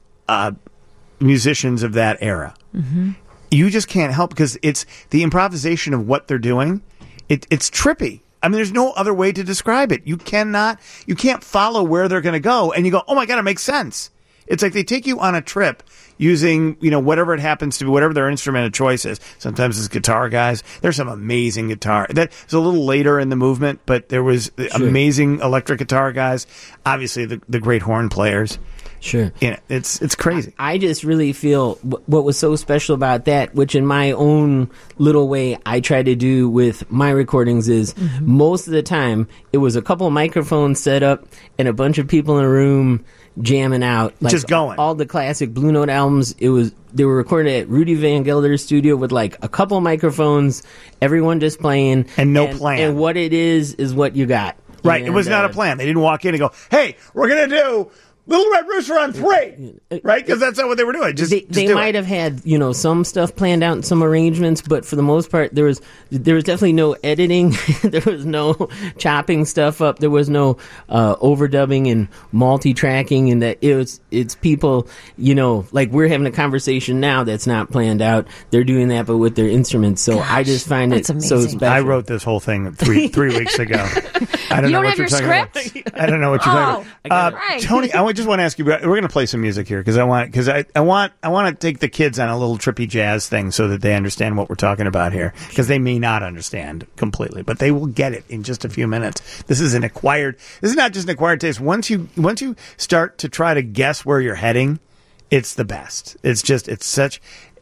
musicians of that era, you just can't help, because it's the improvisation of what they're doing. It's trippy. I mean, there's no other way to describe it. You can't follow where they're going to go, and you go, oh my God, it makes sense. It's like they take you on a trip using, whatever it happens to be, whatever their instrument of choice is. Sometimes it's guitar guys. There's some amazing guitar. That was a little later in the movement, but there was amazing electric guitar guys. Obviously, the great horn players. Sure. It's crazy. I just really feel what was so special about that, which in my own little way I try to do with my recordings, is most of the time it was a couple of microphones set up and a bunch of people in a room jamming out, just going. All the classic Blue Note albums, they were recorded at Rudy Van Gelder's studio with a couple of microphones, everyone just playing, and no plan. And what it is what you got. Right. It was not a plan. They didn't walk in and go, "Hey, we're gonna do Little Red Rooster on 3, right? Because that's not what they were doing. They might have had, some stuff planned out in some arrangements, but for the most part, there was definitely no editing. There was no chopping stuff up. There was no overdubbing and multi-tracking, and that it's people, like we're having a conversation now that's not planned out. They're doing that, but with their instruments. So I just find it so special. I wrote this whole thing three weeks ago. I don't know what you're talking about. I don't know what you're talking about. Tony, I just want to ask you. We're going to play some music here because I want to take the kids on a little trippy jazz thing so that they understand what we're talking about here, because they may not understand completely, but they will get it in just a few minutes. This is not just an acquired taste. Once you start to try to guess where you're heading, it's the best. It's such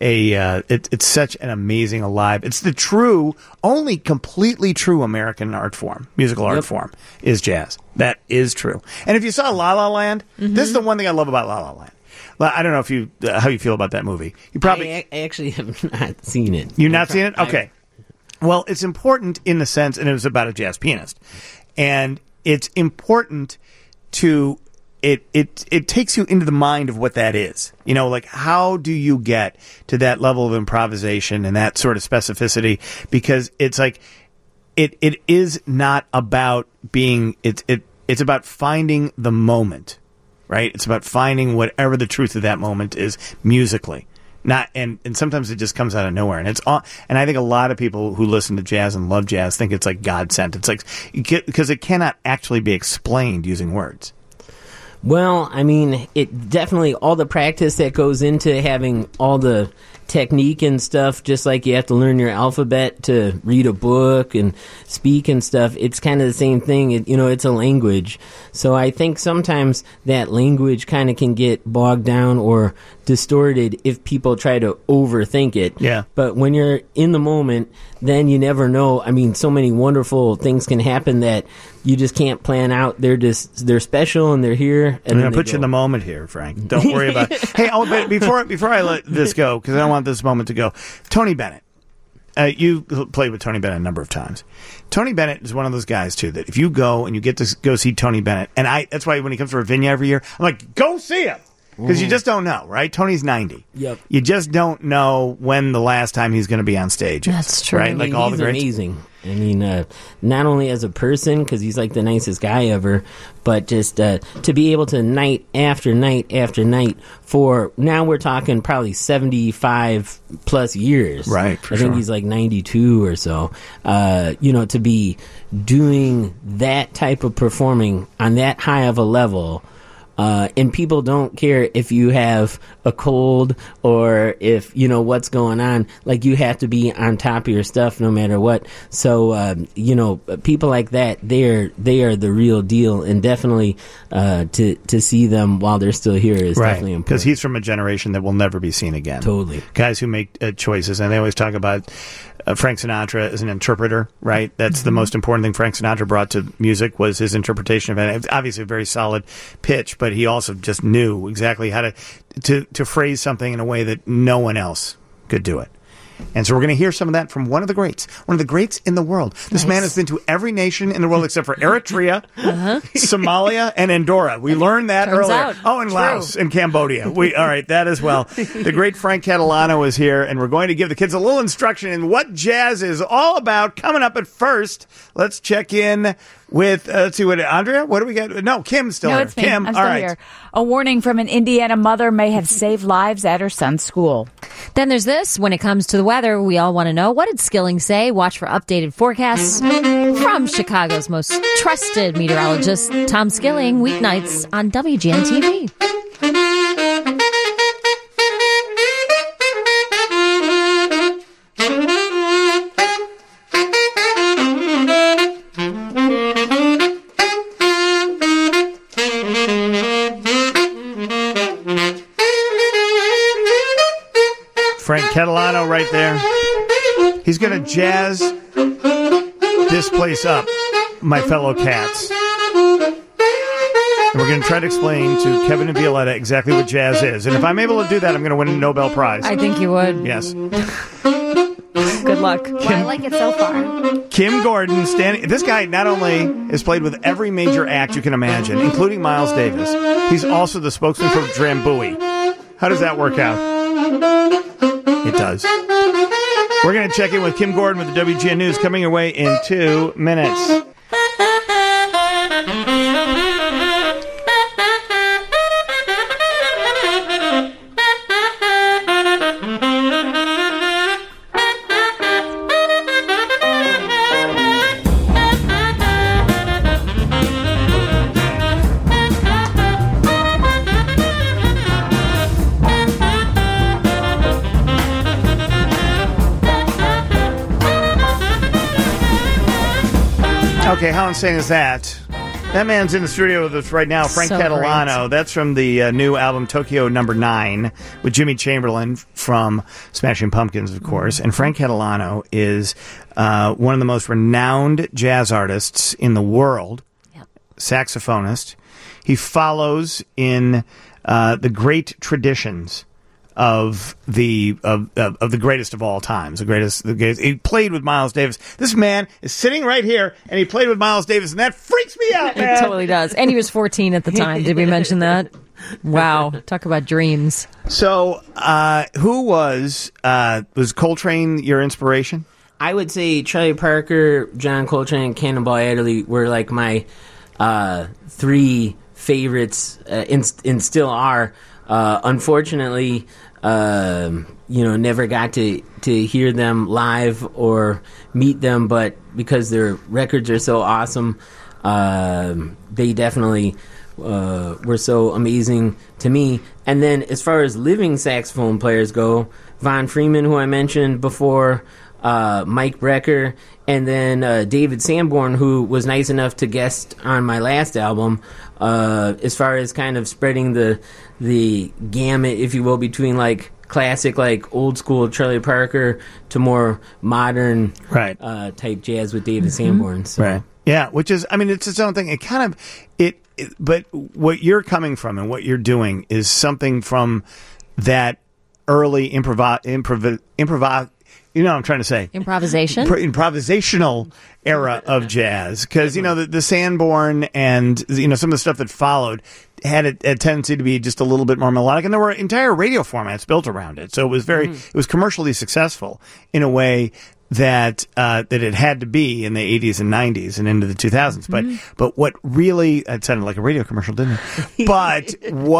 an amazing alive. It's the only completely true American art form, musical art form, is jazz. That is true. And if you saw La La Land, this is the one thing I love about La La Land. I don't know how you feel about that movie. I actually have not seen it. You've not seen it? Okay. Well, it's important in the sense, and it was about a jazz pianist, and it's important to. It takes you into the mind of what that is. Like how do you get to that level of improvisation and that sort of specificity? Because it's like it is not about being it's about finding the moment, right? It's about finding whatever the truth of that moment is musically. Not and sometimes it just comes out of nowhere, and and I think a lot of people who listen to jazz and love jazz think it's like God sent. It's like because it cannot actually be explained using words. Well, I mean, it definitely, all the practice that goes into having all the technique and stuff, just like you have to learn your alphabet to read a book and speak and stuff, it's kind of the same thing. It's a language. So I think sometimes that language kind of can get bogged down or distorted if people try to overthink it. Yeah. But when you're in the moment, then you never know. I mean, so many wonderful things can happen that you just can't plan out. They're special and they're here. And I'm going to put you in the moment here, Frank. Don't worry about it. Hey, but before I let this go, because I don't want this moment to go, Tony Bennett. You played with Tony Bennett a number of times. Tony Bennett is one of those guys, too, that if you go and you get to go see Tony Bennett, and that's why when he comes to Ravinia every year, I'm like, go see him. Because you just don't know, right? Tony's 90. Yep. You just don't know when the last time he's going to be on stage is. That's true. Right? I mean, like all he's the greats. Amazing. I mean, not only as a person, because he's like the nicest guy ever, but just to be able to night after night after night for, now we're talking probably 75 plus years. Right, I think he's like 92 or so. To be doing that type of performing on that high of a level. And people don't care if you have a cold or if, what's going on. Like, you have to be on top of your stuff no matter what. So, people like that, they are the real deal. And definitely to see them while they're still here is definitely important. Because he's from a generation that will never be seen again. Totally. Guys who make choices. And they always talk about Frank Sinatra as an interpreter, right? That's the most important thing Frank Sinatra brought to music was his interpretation of it. Obviously a very solid pitch, but he also just knew exactly how to phrase something in a way that no one else could do it. And so we're going to hear some of that from one of the greats in the world. This man has been to every nation in the world except for Eritrea, Somalia, and Andorra. We learned that earlier. And Laos and Cambodia. All right, that as well. The great Frank Catalano is here, and we're going to give the kids a little instruction in what jazz is all about. Coming up at first, let's check in with, let's see, Andrea? What do we got? No, Kim's still here. It's me. Kim, I'm still here. A warning from an Indiana mother may have saved lives at her son's school. Then there's this. When it comes to the weather, we all want to know, what did Skilling say? Watch for updated forecasts from Chicago's most trusted meteorologist, Tom Skilling, weeknights on WGN-TV. Frank Catalano right there. He's going to jazz this place up, my fellow cats. And we're going to try to explain to Kevin and Violetta exactly what jazz is. And if I'm able to do that, I'm going to win a Nobel Prize. I think you would. Yes. Good luck. Well, I like it so far. Kim Gordon standing. This guy not only has played with every major act you can imagine, including Miles Davis, he's also the spokesman for Drambuie. How does that work out? It does. We're going to check in with Kim Gordon with the WGN News coming your way in 2 minutes. Okay, how insane is that? That man's in the studio with us right now, Frank Catalano. Great. That's from the new album Tokyo No. 9 with Jimmy Chamberlain from Smashing Pumpkins, of course. And Frank Catalano is one of the most renowned jazz artists in the world, saxophonist. He follows in the great traditions of the greatest of all times, the greatest. He played with Miles Davis. This man is sitting right here, and he played with Miles Davis, and that freaks me out, man. It totally does. And he was 14 at the time. Did we mention that? Wow, talk about dreams. So, who was Coltrane your inspiration? I would say Charlie Parker, John Coltrane, and Cannonball Adderley were like my three favorites, and still are. Unfortunately, never got to hear them live or meet them, but because their records are so awesome, they definitely were so amazing to me. And then as far as living saxophone players go, Von Freeman, who I mentioned before, Mike Brecker, and then David Sanborn, who was nice enough to guest on my last album. As far as kind of spreading the gamut, if you will, between like classic, like old school Charlie Parker to more modern type jazz with David Sanborn. So. Right. Yeah, which is, I mean, it's its own thing. It kind of, but what you're coming from and what you're doing is something from that early improvisational era of jazz, because the Sanborn and some of the stuff that followed had a tendency to be just a little bit more melodic, and there were entire radio formats built around it. So it was it was commercially successful in a way that it had to be in the 80s and 90s and into the 2000s. But what really, it sounded like a radio commercial, didn't it? But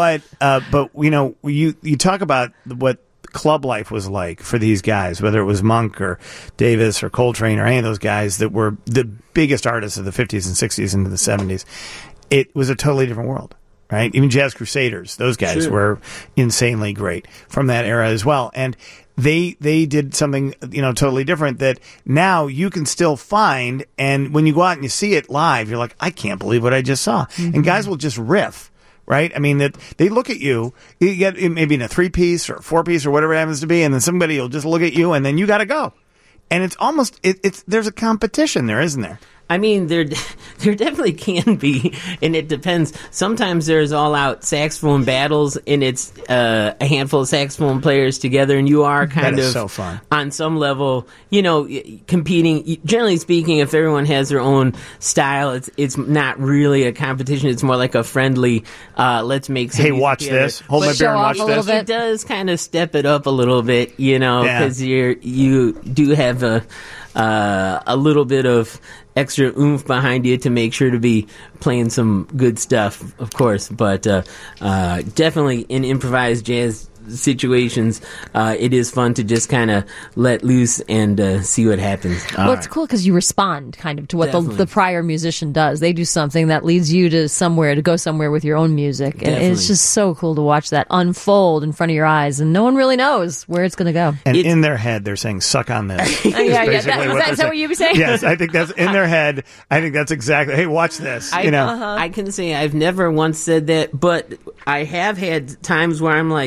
you talk about what club life was like for these guys, whether it was Monk or Davis or Coltrane or any of those guys that were the biggest artists of the 50s and 60s into the 70s. It was a totally different world, right? Even Jazz Crusaders, those guys were insanely great from that era as well. And they did something, totally different that now you can still find. And when you go out and you see it live, you're like, I can't believe what I just saw. And guys will just riff. Right? I mean, that they look at you get maybe in a 3-piece or a 4-piece or whatever it happens to be, and then somebody will just look at you, and then you got to go. And it's almost, there's a competition there, isn't there? I mean, there definitely can be, and it depends. Sometimes there's all-out saxophone battles, and it's a handful of saxophone players together, and you are kind of so fun. On some level, competing. Generally speaking, if everyone has their own style, it's not really a competition. It's more like a friendly, let's make some. Hey, watch together. This. Hold my beer and watch this. It does kind of step it up a little bit, because you do have a little bit of extra oomph behind you to make sure to be playing some good stuff, of course. But definitely in improvised jazz situations, it is fun to just kind of let loose and see what happens. Well, it's cool because you respond kind of to what the prior musician does. They do something that leads you to go somewhere with your own music. And it's just so cool to watch that unfold in front of your eyes, and no one really knows where it's going to go. And in their head, they're saying, suck on this. Is that what you were saying? Yes, I think that's in their head. I think that's exactly, hey, watch this. I can say I've never once said that, but I have had times where I'm like, wow,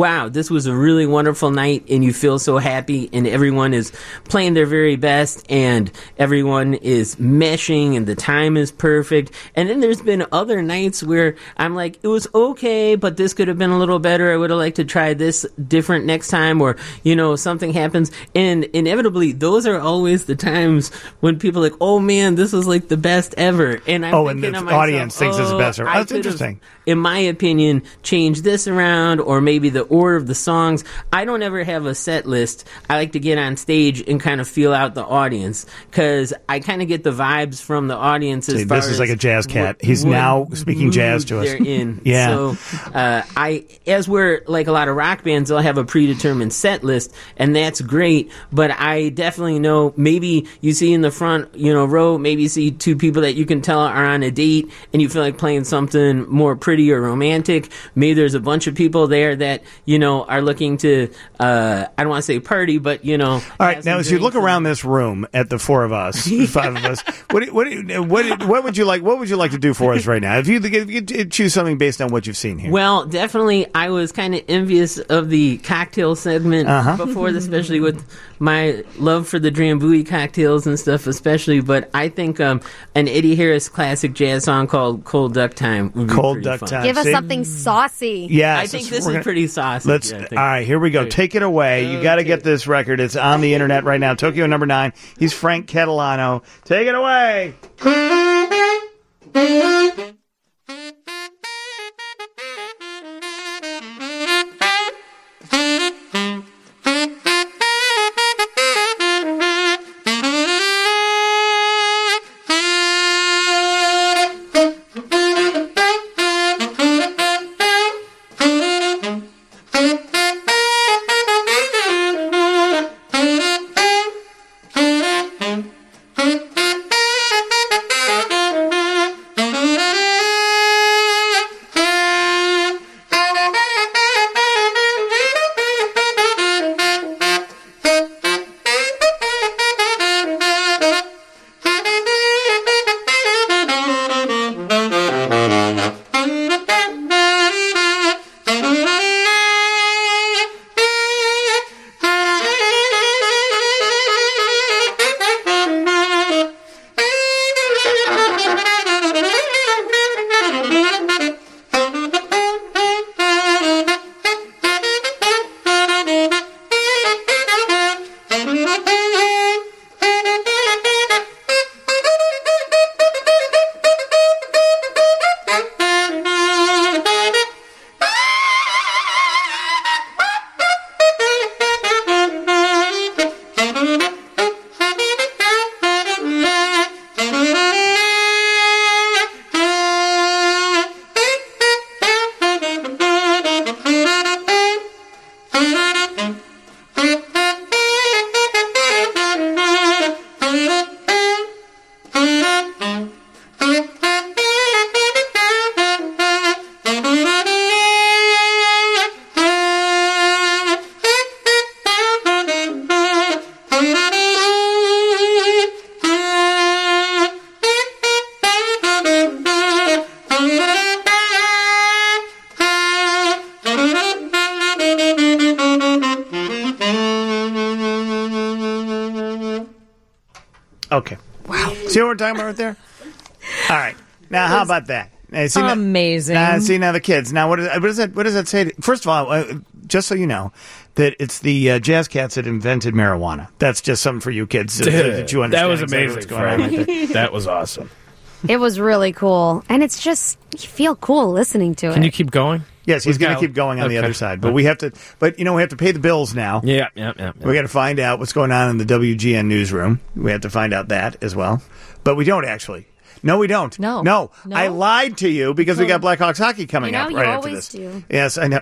wow, this was a really wonderful night, and you feel so happy, and everyone is playing their very best, and everyone is meshing, and the time is perfect. And then there's been other nights where I'm like, it was okay, but this could have been a little better. I would have liked to try this different next time, or, something happens. And inevitably, those are always the times when people are like, oh man, this was like the best ever. And I'm and thinking the to myself, audience thinks it's the best ever. That's interesting. In my opinion, change this around, or maybe the order of the songs. I don't ever have a set list. I like to get on stage and kind of feel out the audience, because I kind of get the vibes from the audience. This is like a jazz cat. He's now speaking jazz to us. They're in. Yeah. So as we're like a lot of rock bands, they'll have a predetermined set list, and that's great. But I definitely know, maybe you see in the front, row, maybe you see two people that you can tell are on a date, and you feel like playing something more pretty or romantic. Maybe there's a bunch of people there that are looking to I don't want to say party, but all right, now as you look around this room at the four of us, five of us, what would you like to do for us right now, if you could choose something based on what you've seen here? Well, definitely I was kind of envious of the cocktail segment before, especially with my love for the Drambuie cocktails and stuff, especially. But I think an Eddie Harris classic jazz song called Cold Duck Time would be pretty fun. Give us something saucy. Yeah, I think this is pretty saucy. All right, here we go. Take it away. You got to get this record. It's on the internet right now. Tokyo number 9. He's Frank Catalano. Take it away. Okay. Wow. See what we're talking about right there? All right. Now, how about that? See, amazing. Now the kids. Now, what does that say? First of all, just so you know, that it's the Jazz Cats that invented marijuana. That's just something for you kids that you understand. That was exactly amazing. what's going on right there. That was awesome. It was really cool. And it's just, you feel cool listening to it. Can you keep going? Yes, he's going to keep going on the other side. But we have to, we have to pay the bills now. Yeah. We got to find out what's going on in the WGN newsroom. We have to find out that as well. But we don't actually. No, we don't. No. I lied to you because we got Blackhawks hockey coming up right after this. Do. Yes, I know.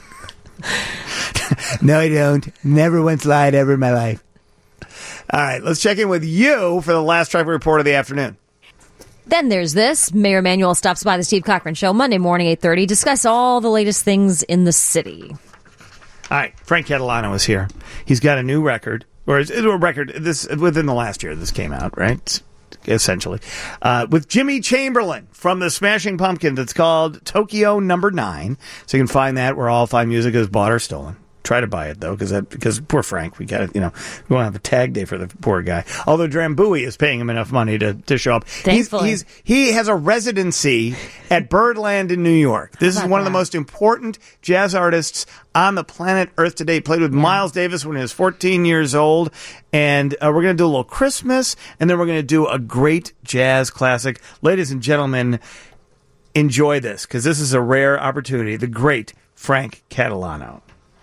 No, I don't. Never once lied ever in my life. All right, let's check in with you for the last traffic report of the afternoon. Then there's this. Mayor Emanuel stops by the Steve Cochran Show Monday morning, 8:30, discuss all the latest things in the city. All right, Frank Catalano is here. He's got a new record, or a record. This within the last year. This came out, right? essentially, with Jimmy Chamberlain from the Smashing Pumpkins. It's called Tokyo Number 9. So you can find that where all fine music is bought or stolen. Try to buy it though, because poor Frank, we got it. We won't have a tag day for the poor guy. Although Drambuie is paying him enough money to show up. Thankfully. He has a residency at Birdland in New York. This is one of the most important jazz artists on the planet Earth today. He played with Miles Davis when he was 14 years old, and we're going to do a little Christmas, and then we're going to do a great jazz classic. Ladies and gentlemen, enjoy this because this is a rare opportunity. The great Frank Catalano.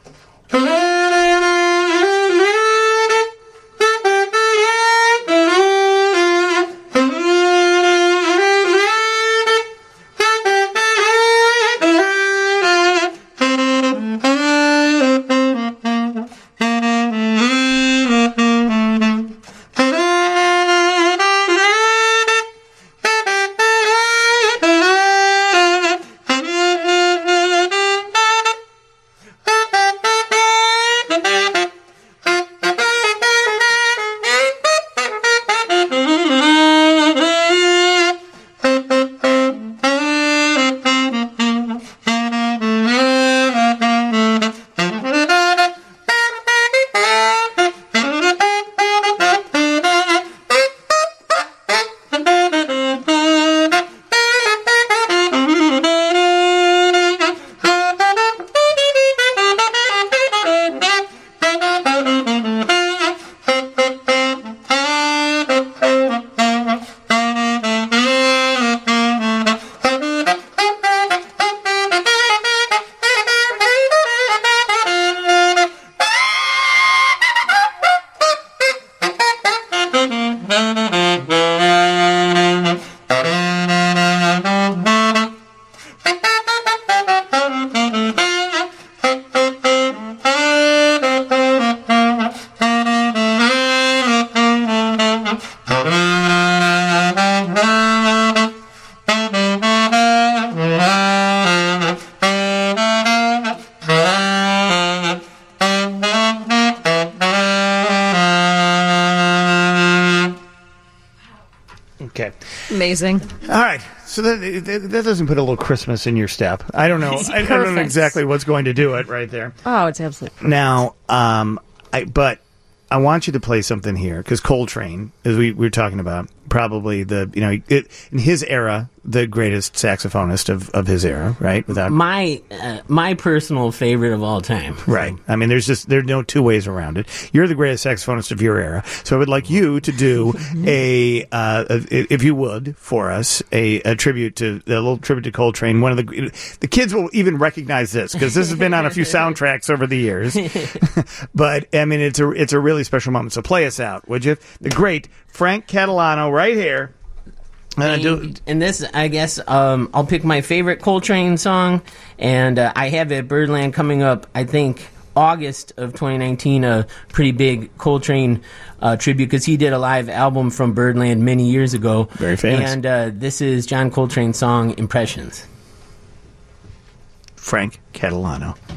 Okay. Amazing. All right. So that doesn't put a little Christmas in your step. I don't know. I don't know exactly what's going to do it right there. Oh, it's absolutely. Now, but I want you to play something here because Coltrane, as we were talking about, probably in his era, the greatest saxophonist of his era, right? Without my personal favorite of all time. Right. I mean, there's no two ways around it. You're the greatest saxophonist of your era, so I would like you to do if you would, for us, a little tribute to Coltrane. One of the kids will even recognize this because this has been on a few soundtracks over the years. But I mean, it's a really special moment. So play us out, would you? The great Frank Catalano, right here. And this, I guess, I'll pick my favorite Coltrane song, and I have at Birdland coming up, I think, August of 2019, a pretty big Coltrane tribute, because he did a live album from Birdland many years ago. Very famous. And this is John Coltrane's song, Impressions. Frank Catalano.